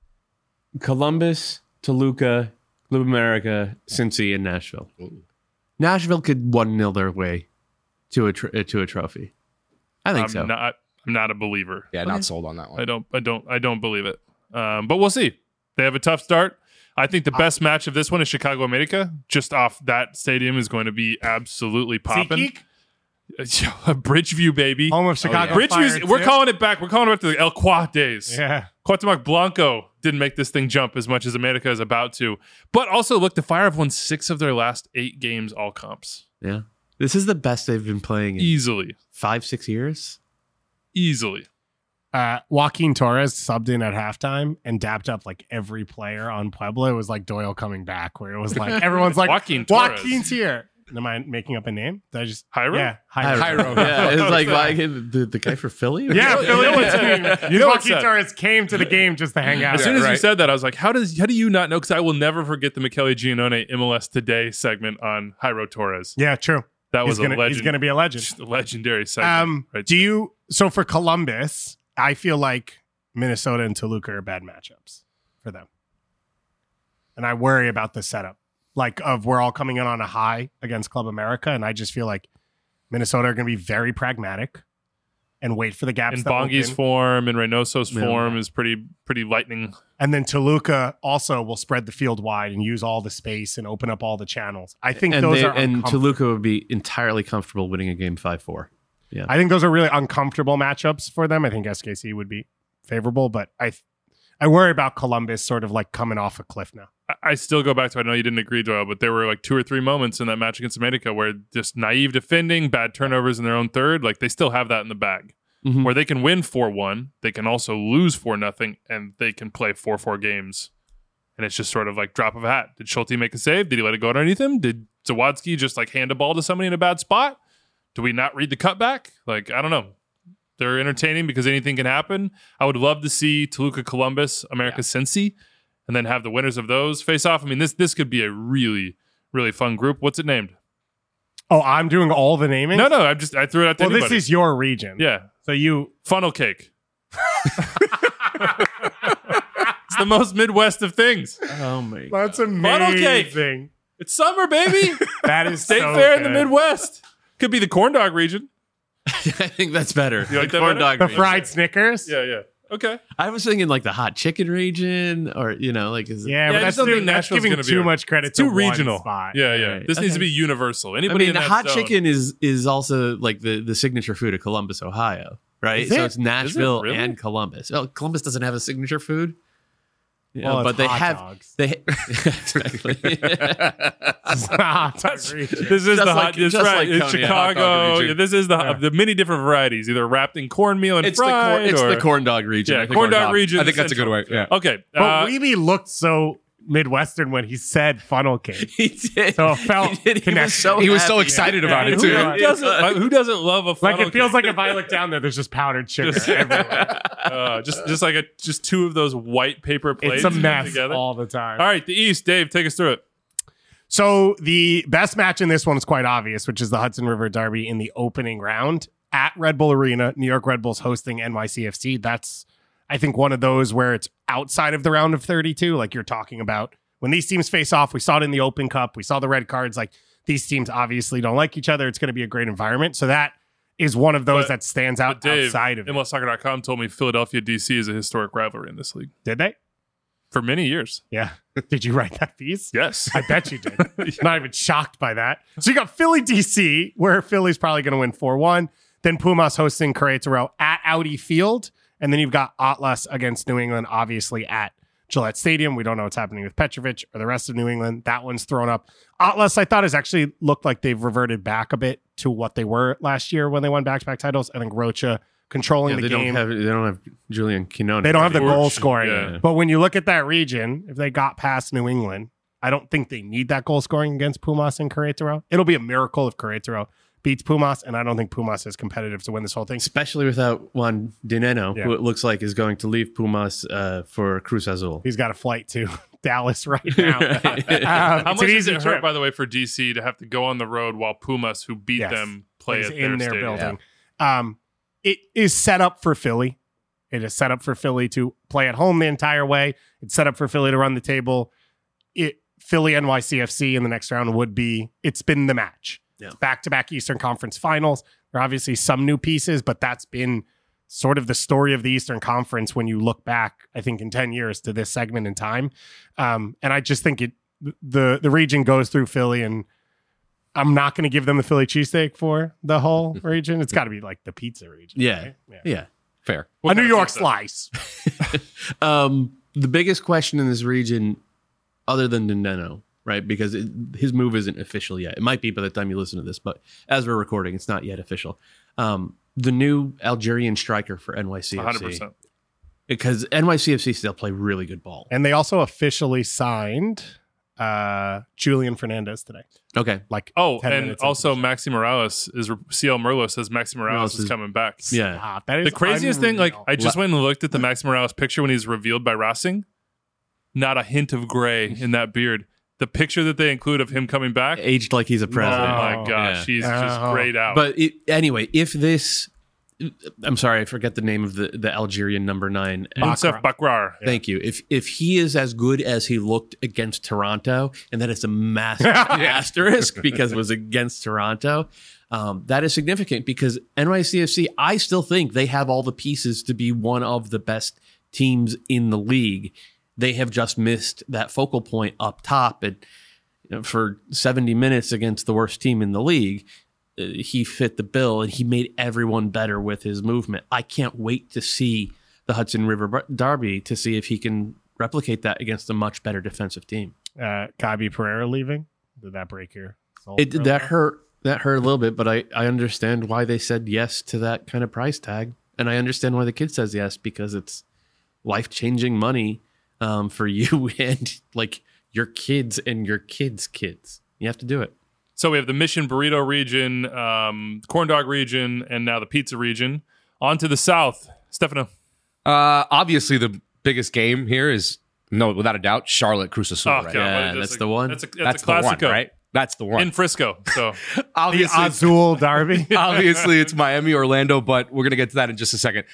G: Columbus, Toluca, Club America, Cincy, and Nashville. Nashville could 1-0 their way to a trophy. I think so.
E: I'm not a believer.
H: Yeah, not sold on that one.
E: I don't believe it. But we'll see. They have a tough start. I think the best match of this one is Chicago America. Just off that stadium is going to be absolutely popping.
F: SeatGeek,
E: Bridgeview, baby.
F: home of Chicago Fire.
E: Bridgeview's, we're
F: too.
E: calling it back. We're calling it back to the El Qua days.
F: Yeah.
E: Cuauhtemoc Blanco didn't make this thing jump as much as America is about to. But also, look, the Fire have won 6 of their last 8 games, all comps.
G: Yeah. This is the best they've been playing in
E: Easily.
G: 5-6 years.
E: Easily.
F: Joaquin Torres subbed in at halftime and dapped up like every player on Puebla. It was like Doyle coming back, where it was like everyone's like,
E: Joaquin Torres.
F: Joaquin's here. Am I making up a name? Did I just
E: Hyro?
F: Yeah,
H: Hyro.
G: Yeah, it's like the guy for Philly?
F: Yeah,
E: You know what's
F: Philly.
E: you know what's
F: Joaquin
E: sad?
F: Torres came to the game just to hang out.
E: As soon as you
H: right.
E: said that, I was like, how do you not know? Because I will never forget the Michele Giannone MLS Today segment on Jairo Torres.
F: Yeah, true.
E: That was
F: He's
E: a legend.
F: He's gonna be a legend.
E: Just a legendary segment. Right
F: Do
E: there.
F: you? So for Columbus, I feel like Minnesota and Toluca are bad matchups for them, and I worry about the setup. Like we're all coming in on a high against Club America, and I just feel like Minnesota are going to be very pragmatic and wait for the gaps.
E: in
F: that
E: Bongi's
F: open.
E: form and Reynoso's
G: Yeah.
E: form is pretty lightning.
F: And then Toluca also will spread the field wide and use all the space and open up all the channels. I think
G: And
F: those are
G: and
F: uncomfortable.
G: Toluca would be entirely comfortable winning a game 5-4. Yeah.
F: I think those are really uncomfortable matchups for them. I think SKC would be favorable, but I worry about Columbus sort of like coming off a cliff now.
E: I still go back to, I know you didn't agree, Doyle, but there were like 2 or 3 moments in that match against America where just naive defending, bad turnovers in their own third, like they still have that in the bag.
G: Mhm.
E: Where they can win 4-1, they can also lose 4-0, and they can play 4-4 games. And it's just sort of like drop of a hat. Did Schulte make a save? Did he let it go underneath him? Did Zawadzki just like hand a ball to somebody in a bad spot? Do we not read the cutback? Like, I don't know. They're entertaining because anything can happen. I would love to see Toluca Columbus, America Cincy, and then have the winners of those face off. I mean, this could be a really, really fun group. What's it named?
F: Oh, I'm doing all the naming?
E: No, I threw it out to
F: Well,
E: anybody.
F: this is your region.
E: Yeah.
F: So you...
E: Funnel cake. It's the most Midwest of things.
G: Oh my
F: That's
E: Funnel cake.
F: amazing.
E: It's summer, baby.
F: That is
E: State
F: so
E: fair in the
F: good.
E: Midwest. Could be the corn dog region.
G: I think that's better.
E: You like
G: The
E: that
G: corn
E: better?
G: dog
F: The
G: region.
F: fried Snickers?
E: Yeah. Okay.
G: I was thinking like the hot chicken region, or like is it,
F: Yeah,
E: Yeah,
F: but
E: I
F: that's,
E: just don't think
F: that's
E: Nashville's
F: giving
E: gonna be
F: too
E: a-
F: much credit
E: It's too
F: to one
E: regional.
F: spot.
E: Yeah.
G: Right.
E: This needs to
G: Okay.
E: be universal.
G: I
E: Anybody
G: mean,
E: in
G: the
E: that
G: hot
E: zone-
G: chicken is also like the signature food of Columbus, Ohio, right?
F: Is
G: So
F: it?
G: it's Nashville
E: really?
G: and Columbus. Well, Columbus doesn't have a signature food. Yeah,
F: Well, it's
G: but they
F: hot
G: have
F: dogs.
G: exactly.
F: Hot dog region.
E: This is
G: Just
E: the
G: like-
E: hot. It's
G: just
E: right.
G: like
E: It's
G: Coney, a hot dog
E: Chicago.
G: region.
E: Yeah, this is the
F: Yeah.
E: the many different varieties, either wrapped in cornmeal and
G: it's
E: fried.
G: it's
E: or,
G: the corn dog region.
E: Yeah,
G: I think
E: corn dog region.
H: I think that's a good way. Yeah.
E: Okay.
F: But Weeby looked so Midwestern when he said funnel cake.
G: He did.
F: So it felt
G: He did. He was
F: connected.
G: so
H: He was so
G: happy.
H: excited about it
E: who
H: too.
E: doesn't love a funnel
F: Like it feels
E: cake?
F: like if I look down there, there's just powdered sugar
E: Just-
F: everywhere.
E: just 2 of those white paper plates.
F: It's a
E: put
F: mess
E: together.
F: all the time.
E: All right, the East. Dave, take us through it.
F: So the best match in this one is quite obvious, which is the Hudson River Derby in the opening round at Red Bull Arena. New York Red Bulls hosting NYCFC. That's, I think, one of those where it's outside of the round of 32. Like you're talking about when these teams face off. We saw it in the Open Cup. We saw the red cards. Like these teams obviously don't like each other. It's going to be a great environment. So that is one of those
E: But-
F: that stands out
E: But Dave,
F: outside of it.
E: MLSsoccer.com told me Philadelphia DC is a historic rivalry in this league
F: Did they?
E: for many years.
F: Yeah. Did you write that piece?
E: Yes.
F: I bet you did. Not even shocked by that. So you got Philly DC, where Philly's probably going to win 4-1. Then Pumas hosting Querétaro at Audi Field. And then you've got Atlas against New England, obviously at Gillette Stadium. We don't know what's happening with Petrovic or the rest of New England. That one's thrown up. Atlas, I thought, has actually looked like they've reverted back a bit to what they were last year when they won back-to-back titles. I think Rocha controlling the
G: they
F: game.
G: They don't have Julian Quinones.
F: They don't have the
E: Torch,
F: goal scoring.
E: yeah.
F: But when you look at that region, if they got past New England, I don't think they need that goal scoring against Pumas and Querétaro. It'll be a miracle if Querétaro beats Pumas, and I don't think Pumas is competitive to win this whole thing.
G: especially without Juan Dineno,
F: Yeah.
G: who it looks like is going to leave Pumas for Cruz Azul.
F: He's got a flight to Dallas right now.
E: How
F: It's
E: much
F: an
E: does
F: easy
E: it hurt,
F: trip.
E: by the way, for DC to have to go on the road while Pumas, who beat
F: Yes.
E: them, play
F: Plays
E: at
F: in
E: their
F: their
E: stadium?
F: building. It is set up for Philly. It is set up for Philly to play at home the entire way. It's set up for Philly to run the table. Philly NYCFC in the next round would be, it's been the match.
G: Yeah.
F: It's back-to-back Eastern Conference finals. There are obviously some new pieces, but that's been sort of the story of the Eastern Conference when you look back, I think, in 10 years to this segment in time. And I just think the region goes through Philly, and I'm not going to give them the Philly cheesesteak for the whole region. It's got to be like the pizza region.
G: Yeah.
F: right?
G: Yeah.
H: Fair.
F: A New York slice.
G: The biggest question in this region, other than Dineno, right? Because his move isn't official yet. It might be by the time you listen to this, but as we're recording, it's not yet official. The new Algerian striker for NYCFC.
E: 100%.
G: Because NYCFC still play really good ball.
F: And they also officially signed Julian Fernandez today.
G: Okay.
F: Like,
E: Oh,
F: 10
E: and
F: minutes into
E: also
F: the show.
E: Maxi Morales is CL Merlo says Maxi Morales
G: Morales
E: is
G: is-
E: coming back.
G: Yeah.
F: Wow, that is
E: The craziest thing, like
F: unreal.
E: I just went and looked at the Maxi Morales picture when he's revealed by Racing. Not a hint of gray in that beard. The picture that they include of him coming back.
G: Aged like he's a
E: Oh
G: president.
E: my gosh, he's just
F: Oh.
E: grayed out.
G: But anyway, if this, I'm sorry, I forget the name of the Algerian number 9.
E: Mounsef Bakrar.
G: Thank you. If he is as good as he looked against Toronto, and that is a massive asterisk because it was against Toronto, that is significant because NYCFC, I still think they have all the pieces to be one of the best teams in the league. They have just missed that focal point up top, and for 70 minutes against the worst team in the league, he fit the bill and he made everyone better with his movement. I can't wait to see the Hudson River Derby to see if he can replicate that against a much better defensive team.
F: Gabi Pereira leaving. Did that break your soul?
G: That hurt a little bit, but I understand why they said yes to that kind of price tag. And I understand why the kid says yes, because it's life-changing money for you and like your kids and your kids' kids. You have to do it.
E: So we have the Mission Burrito region, Corn Dog region, and now the Pizza region. On to the South. Stefano.
H: Obviously, the biggest game here is, no, without a doubt, Charlotte Cruz Azul.
E: Oh,
H: right?
E: God,
G: Yeah,
E: what is
G: that's
E: this?
G: the one.
E: That's
H: That's
E: a
H: the one,
E: classico.
H: right? That's the one.
E: In Frisco. So
F: The
H: Obviously,
F: Azul Derby.
H: obviously, it's Miami, Orlando, but we're going to get to that in just a second.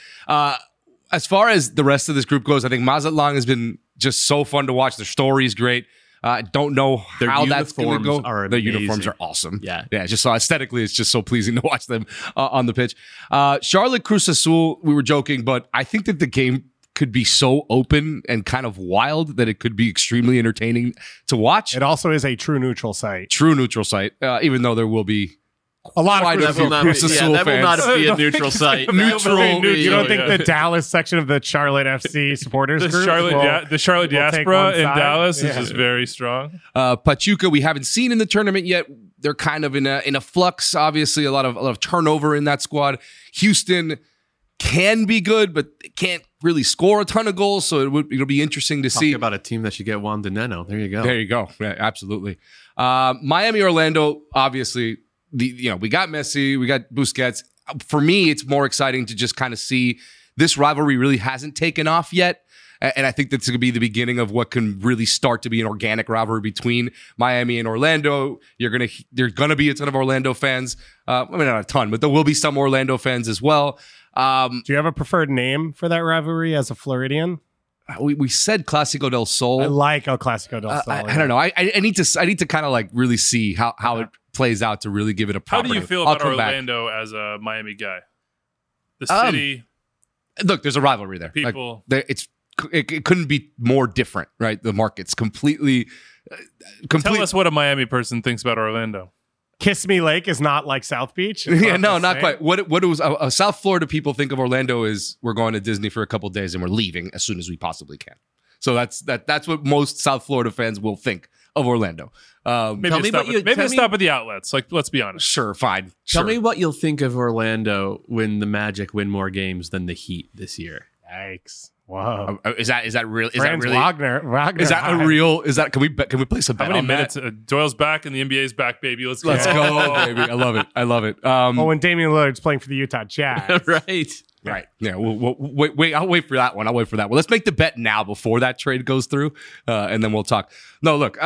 H: As far as the rest of this group goes, I think Mazatlan has been just so fun to watch. Their story is great. Don't know
G: Their
H: how that's going to go.
G: uniforms are
H: Their
G: amazing.
H: uniforms are awesome.
G: Yeah.
H: Just so aesthetically, it's just so pleasing to watch them on the pitch. Charlotte Cruz Azul, we were joking, but I think that the game could be so open and kind of wild that it could be extremely entertaining to watch.
F: It also is a true neutral site.
H: True neutral site, even though there will be
F: A lot
H: Quite
F: of
H: a
F: Cruz
H: few
F: Azul.
H: Cruz Azul
G: that will not
H: fans.
G: be a neutral site.
H: Neutral.
F: You don't think
E: Yeah.
F: the Dallas section of the Charlotte FC supporters
E: the
F: group
E: Charlotte,
F: will-
E: the Charlotte
F: will take
E: diaspora
F: one
E: in
F: side?
E: Dallas
F: Yeah.
E: is just very strong.
H: Pachuca, we haven't seen in the tournament yet. They're kind of in a flux. Obviously, a lot of turnover in that squad. Houston can be good, but they can't really score a ton of goals. So it'll be interesting to
G: Talking
H: see.
G: about a team that should get Juan Dineno. There you go.
H: There you go. Yeah, absolutely. Miami, Orlando. Obviously, we got Messi, we got Busquets. For me, it's more exciting to just kind of see this rivalry really hasn't taken off yet. And I think that's going to be the beginning of what can really start to be an organic rivalry between Miami and Orlando. There's going to be a ton of Orlando fans. I mean, not a ton, but there will be some Orlando fans as well.
F: Do you have a preferred name for that rivalry as a Floridian?
H: We said Clásico del Sol.
F: I like El Clásico del Sol.
H: I don't know. I need to kind of like really see how it plays out to really give it a
E: How
H: proper
E: do you
H: name.
E: feel
H: I'll
E: about
H: come back.
E: Orlando as a Miami guy? The city,
H: Look, there's a rivalry there. Like,
E: people.
H: it couldn't be more different, right? The market's completely.
E: Tell us what a Miami person thinks about Orlando.
F: Kiss Me Lake is not like South Beach. It's
H: Yeah, no,
F: the
H: not
F: same.
H: quite. What it was, South Florida people think of Orlando is we're going to Disney for a couple of days and we're leaving as soon as we possibly can. So that's what most South Florida fans will think of Orlando.
E: Maybe
G: Tell me
E: stop,
G: what you-
E: maybe
G: tell me-
E: stop at the outlets. Like, let's be honest.
H: Sure, fine.
G: Tell
H: Sure.
G: me what you'll think of Orlando when the Magic win more games than the Heat this year.
F: Yikes! Whoa.
H: Is that real? Is
F: Franz
H: that really?
F: Wagner
H: Is that a
F: high.
H: real? Is that can we play some
E: How
H: bet
E: many
H: on that?
E: minutes? Doyle's back and the NBA's back, baby. Let's go.
H: Let's go, baby! I love it. I love it.
F: Well, when Damian Lillard's playing for the Utah Jazz.
G: Right.
H: Right. Yeah. We'll wait. I'll wait for that one. Well, let's make the bet now before that trade goes through, and then we'll talk. No, look.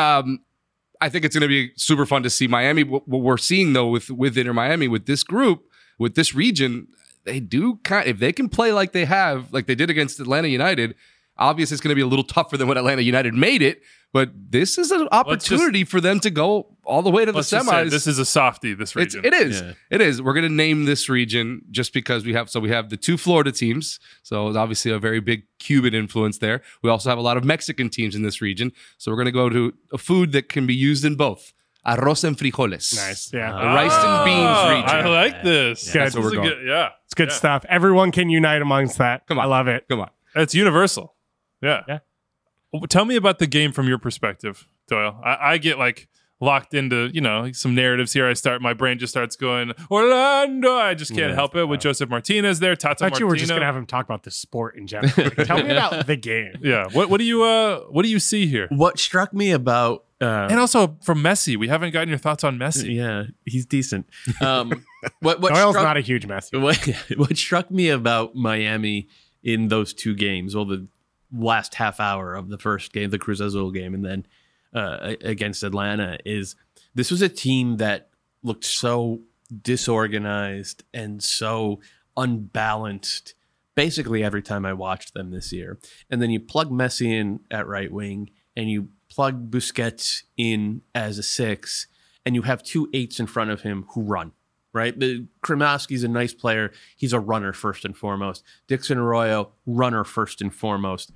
H: I think it's going to be super fun to see Miami. What we're seeing though with Inter Miami, with this group, with this region, they do if they can play like they did against Atlanta United. Obviously, it's going to be a little tougher than when Atlanta United made it, but this is an opportunity for them to go all the way to the
E: Let's just say
H: semis.
E: this is a softie. This region.
H: It is.
G: Yeah.
H: It is. We're going to name this region just because we have the two Florida teams. So it's obviously a very big Cuban influence there. We also have a lot of Mexican teams in this region. So we're going to go to a food that can be used in both. Arroz and frijoles.
F: Nice. Yeah.
H: The rice and beans region.
E: I like this.
F: Yeah,
E: This
H: that's where
E: is
H: we're
E: a
H: going.
E: good- yeah.
F: It's good
E: Yeah.
F: stuff. Everyone can unite amongst that.
H: Come on.
F: I love it.
H: Come on.
E: It's universal. Yeah.
F: Yeah.
E: Tell me about the game from your perspective, Doyle. I get like locked into, some narratives here. My brain just starts going, Orlando. I just can't help it with Joseph Martinez there. Tata
F: I thought you were just
E: Martino.
F: going to have him talk about the sport in general. Like, tell me about the game.
E: Yeah. What do you see here?
G: What struck me about
E: And also from Messi, we haven't gotten your thoughts on Messi.
G: yeah, he's decent. What
F: Doyle's
G: struck,
F: not a huge mess.
G: what struck me about Miami in those two games, well, the last half hour of the first game, the Cruz Azul game, and then against Atlanta, is this was a team that looked so disorganized and so unbalanced basically every time I watched them this year. And then you plug Messi in at right wing and you plug Busquets in as a 6, and you have 2 8s in front of him who run. Right, Kremovsky's a nice player. He's a runner first and foremost. Dixon Arroyo, runner first and foremost,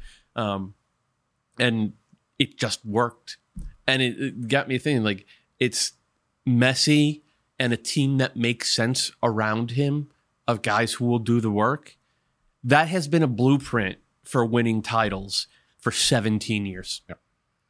G: and it just worked. And it got me thinking, like, it's Messi and a team that makes sense around him of guys who will do the work. That has been a blueprint for winning titles for 17 years.
H: Yeah.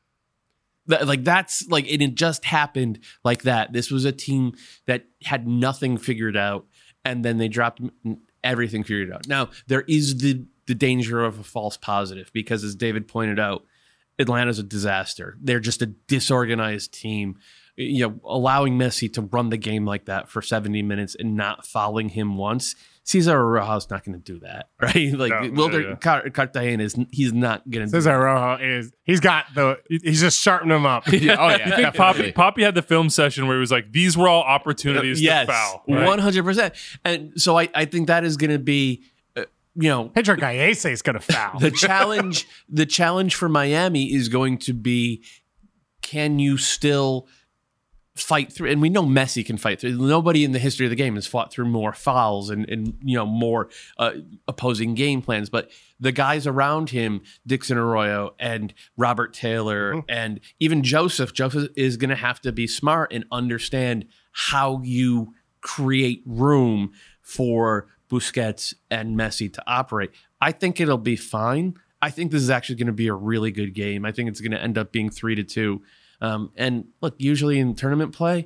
G: That's like it just happened like that. This was a team that had nothing figured out, and then they dropped everything figured out. Now there is the danger of a false positive because, as David pointed out, Atlanta's a disaster. They're just a disorganized team. Allowing Messi to run the game like that for 70 minutes and not fouling him once. Cesar Rojo's not going to do that, right? Like
E: No,
G: Wilder Cartagena he's not going to do
F: Cesar
G: that.
F: Rojo he's just sharpening them up.
E: You think Poppy had the film session where he was like, these were all opportunities to foul. Right?
G: 100%. And so I think that is going to be,
F: Pedro Gallese is going to foul.
G: the challenge for Miami is going to be, can you still fight through? And we know Messi can fight through. Nobody in the history of the game has fought through more fouls and more opposing game plans. But the guys around him, Dixon Arroyo and Robert Taylor and even Joseph is going to have to be smart and understand how you create room for Busquets and Messi to operate. I think it'll be fine. I think this is actually going to be a really good game. I think it's going to end up being 3-2. And look, usually in tournament play,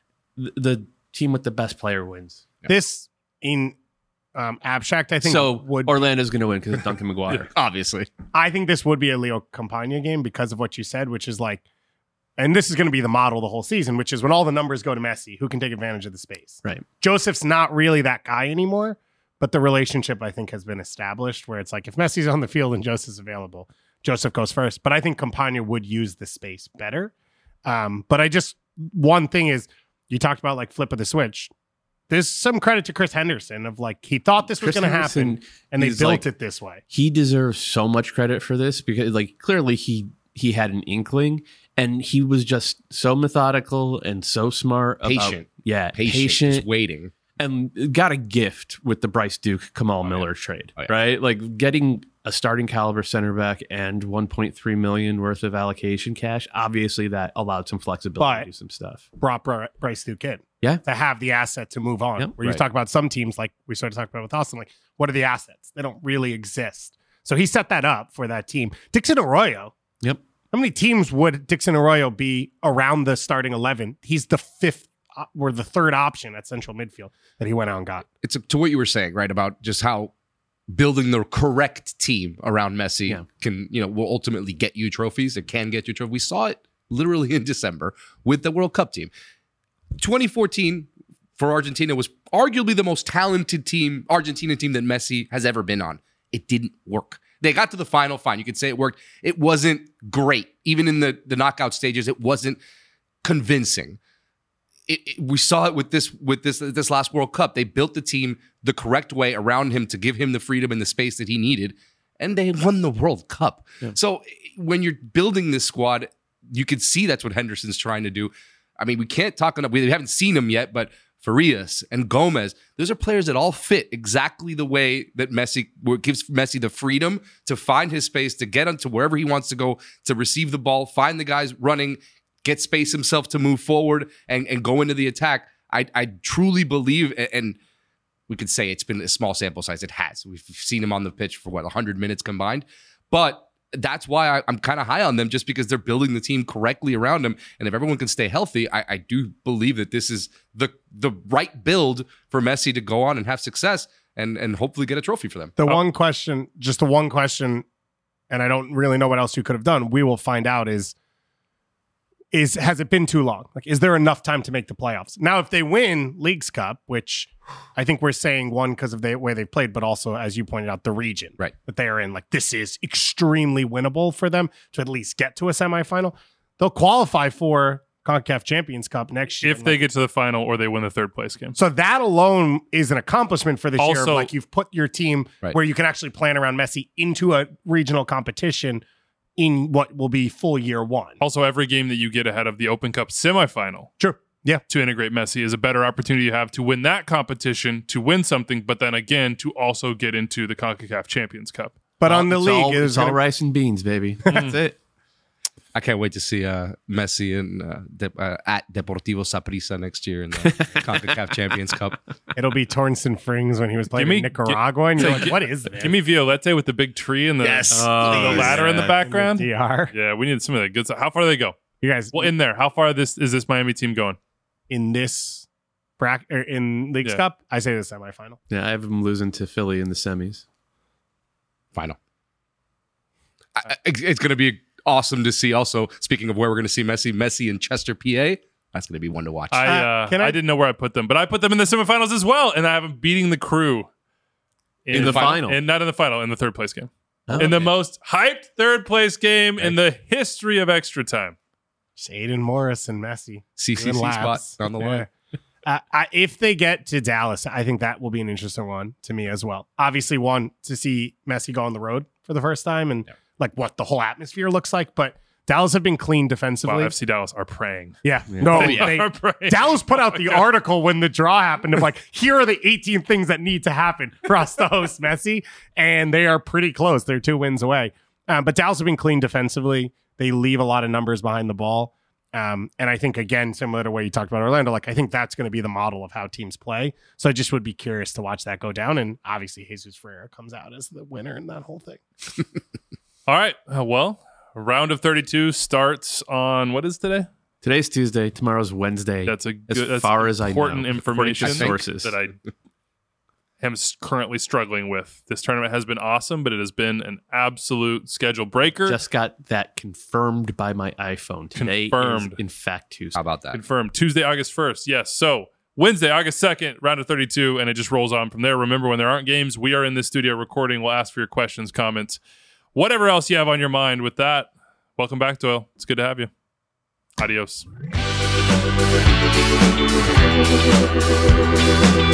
G: the team with the best player wins.
F: This in abstract, I think
G: So
F: would
G: Orlando's going to win because it's Duncan McGuire.
H: Obviously.
F: I think this would be a Leo Campagna game because of what you said, which is like, and this is going to be the model the whole season, which is when all the numbers go to Messi, who can take advantage of the space.
G: Right.
F: Joseph's not really that guy anymore, but the relationship I think has been established where it's like if Messi's on the field and Joseph's available, Joseph goes first. But I think Campagna would use the space better. But one thing is, you talked about like flip of the switch. There's some credit to Chris Henderson of like, he thought this was
G: Chris
F: going to happen
G: Henderson
F: and they
G: is,
F: built
G: like,
F: it this way.
G: He deserves so much credit for this because like clearly he had an inkling And he was just so methodical and so smart.
H: Patient.
G: Patient.
H: Just waiting.
G: And got a gift with the Bryce Duke, Kamal Miller trade, right? Like getting a starting caliber center back and $1.3 million worth of allocation cash. Obviously, that allowed some flexibility to do some stuff.
F: Brought Bryce Duke in.
G: Yeah.
F: To have the asset to move on.
G: Yep.
F: Where you talk about some teams, like we started talking about with Austin, like, what are the assets? They don't really exist. So he set that up for that team. Dixon Arroyo.
G: Yep.
F: How many teams would Dixon Arroyo be around the starting 11? He's the fifth or the third option at central midfield that he went out and got.
H: It's to what you were saying, right? About just how building the correct team around Messi can, will ultimately get you trophies. It can get you trophies. We saw it literally in December with the World Cup team. 2014 for Argentina was arguably the most talented Argentina team that Messi has ever been on. It didn't work. They got to the final, fine. You could say it worked. It wasn't great. Even in the knockout stages, it wasn't convincing. We saw it with this last World Cup. They built the team the correct way around him to give him the freedom and the space that he needed, and they won the World Cup. Yeah. So when you're building this squad, you could see that's what Henderson's trying to do. I mean, we haven't seen him yet, but Farias and Gomez, those are players that all fit exactly the way that gives Messi the freedom to find his space, to get onto wherever he wants to go, to receive the ball, find the guys running, get space himself to move forward and go into the attack. I truly believe, and we could say it's been a small sample size. It has. We've seen him on the pitch for 100 minutes combined. But that's why I'm kind of high on them, just because they're building the team correctly around him. And if everyone can stay healthy, I do believe that this is the right build for Messi to go on and have success and hopefully get a trophy for them.
F: The one question, and I don't really know what else you could have done. We will find out is has it been too long? Like, is there enough time to make the playoffs? Now, if they win Leagues Cup, which I think we're saying one because of the way they've played, but also, as you pointed out, the region that they are in, like, this is extremely winnable for them to at least get to a semifinal. They'll qualify for CONCACAF Champions Cup next year.
E: If they get to the final or they win the third place game.
F: So that alone is an accomplishment for this year.
E: Also,
F: like, you've put your team where you can actually plan around Messi into a regional competition in what will be full year one.
E: Also, every game that you get ahead of the Open Cup semifinal, to integrate Messi is a better opportunity you have to win that competition, to win something, but then again to also get into the CONCACAF Champions Cup.
F: But on the league,
G: it's all rice and beans, baby. That's it.
H: I can't wait to see Messi at Deportivo Saprissa next year in the CONCACAF Champions Cup.
F: It'll be Torsten Frings when he was playing in Nicaragua, and you're like, what is this?
E: Give me Violette with the big tree and the ladder in the background.
F: In the DR.
E: Yeah, we need some of that good stuff. How far do they go?
F: You guys,
E: in there, how far is this Miami team going?
F: In this bracket, in Leagues Cup, I say the semifinal.
G: Yeah, I have them losing to Philly in the semis.
H: Final. It's going to be awesome to see. Also, speaking of where we're going to see Messi in Chester, PA. That's going to be one to watch.
E: I didn't know where I put them, but I put them in the semifinals as well, and I have them beating the Crew
G: in the final,
E: and not in the final, in the third place game, in the most hyped third place game in the history of extra time.
F: Aiden Morris and Messi,
H: CCC spot on the line.
F: If they get to Dallas, I think that will be an interesting one to me as well. Obviously, one to see Messi go on the road for the first time and like what the whole atmosphere looks like, but Dallas have been clean defensively.
E: Wow, FC Dallas are praying.
F: Yeah. No, Dallas put out the article when the draw happened of like, here are the 18 things that need to happen for us to host Messi, and they are pretty close. They're 2 wins away. But Dallas have been clean defensively. They leave a lot of numbers behind the ball. And I think, again, similar to what you talked about Orlando, like I think that's going to be the model of how teams play. So I just would be curious to watch that go down. And obviously, Jesus Ferreira comes out as the winner in that whole thing.
E: All right. Well, round of 32 starts on, what is today?
G: Today's Tuesday. Tomorrow's Wednesday.
E: That's
G: important
E: information
G: sources
E: that I am currently struggling with. This tournament has been awesome, but it has been an absolute schedule breaker.
G: Just got that confirmed by my iPhone. Today is, in fact, Tuesday.
H: How about that?
E: Confirmed. Tuesday, August 1st. Yes. So Wednesday, August 2nd, round of 32, and it just rolls on from there. Remember, when there aren't games, we are in the studio recording. We'll ask for your questions, comments, whatever else you have on your mind. With that, welcome back, Doyle. It's good to have you. Adios.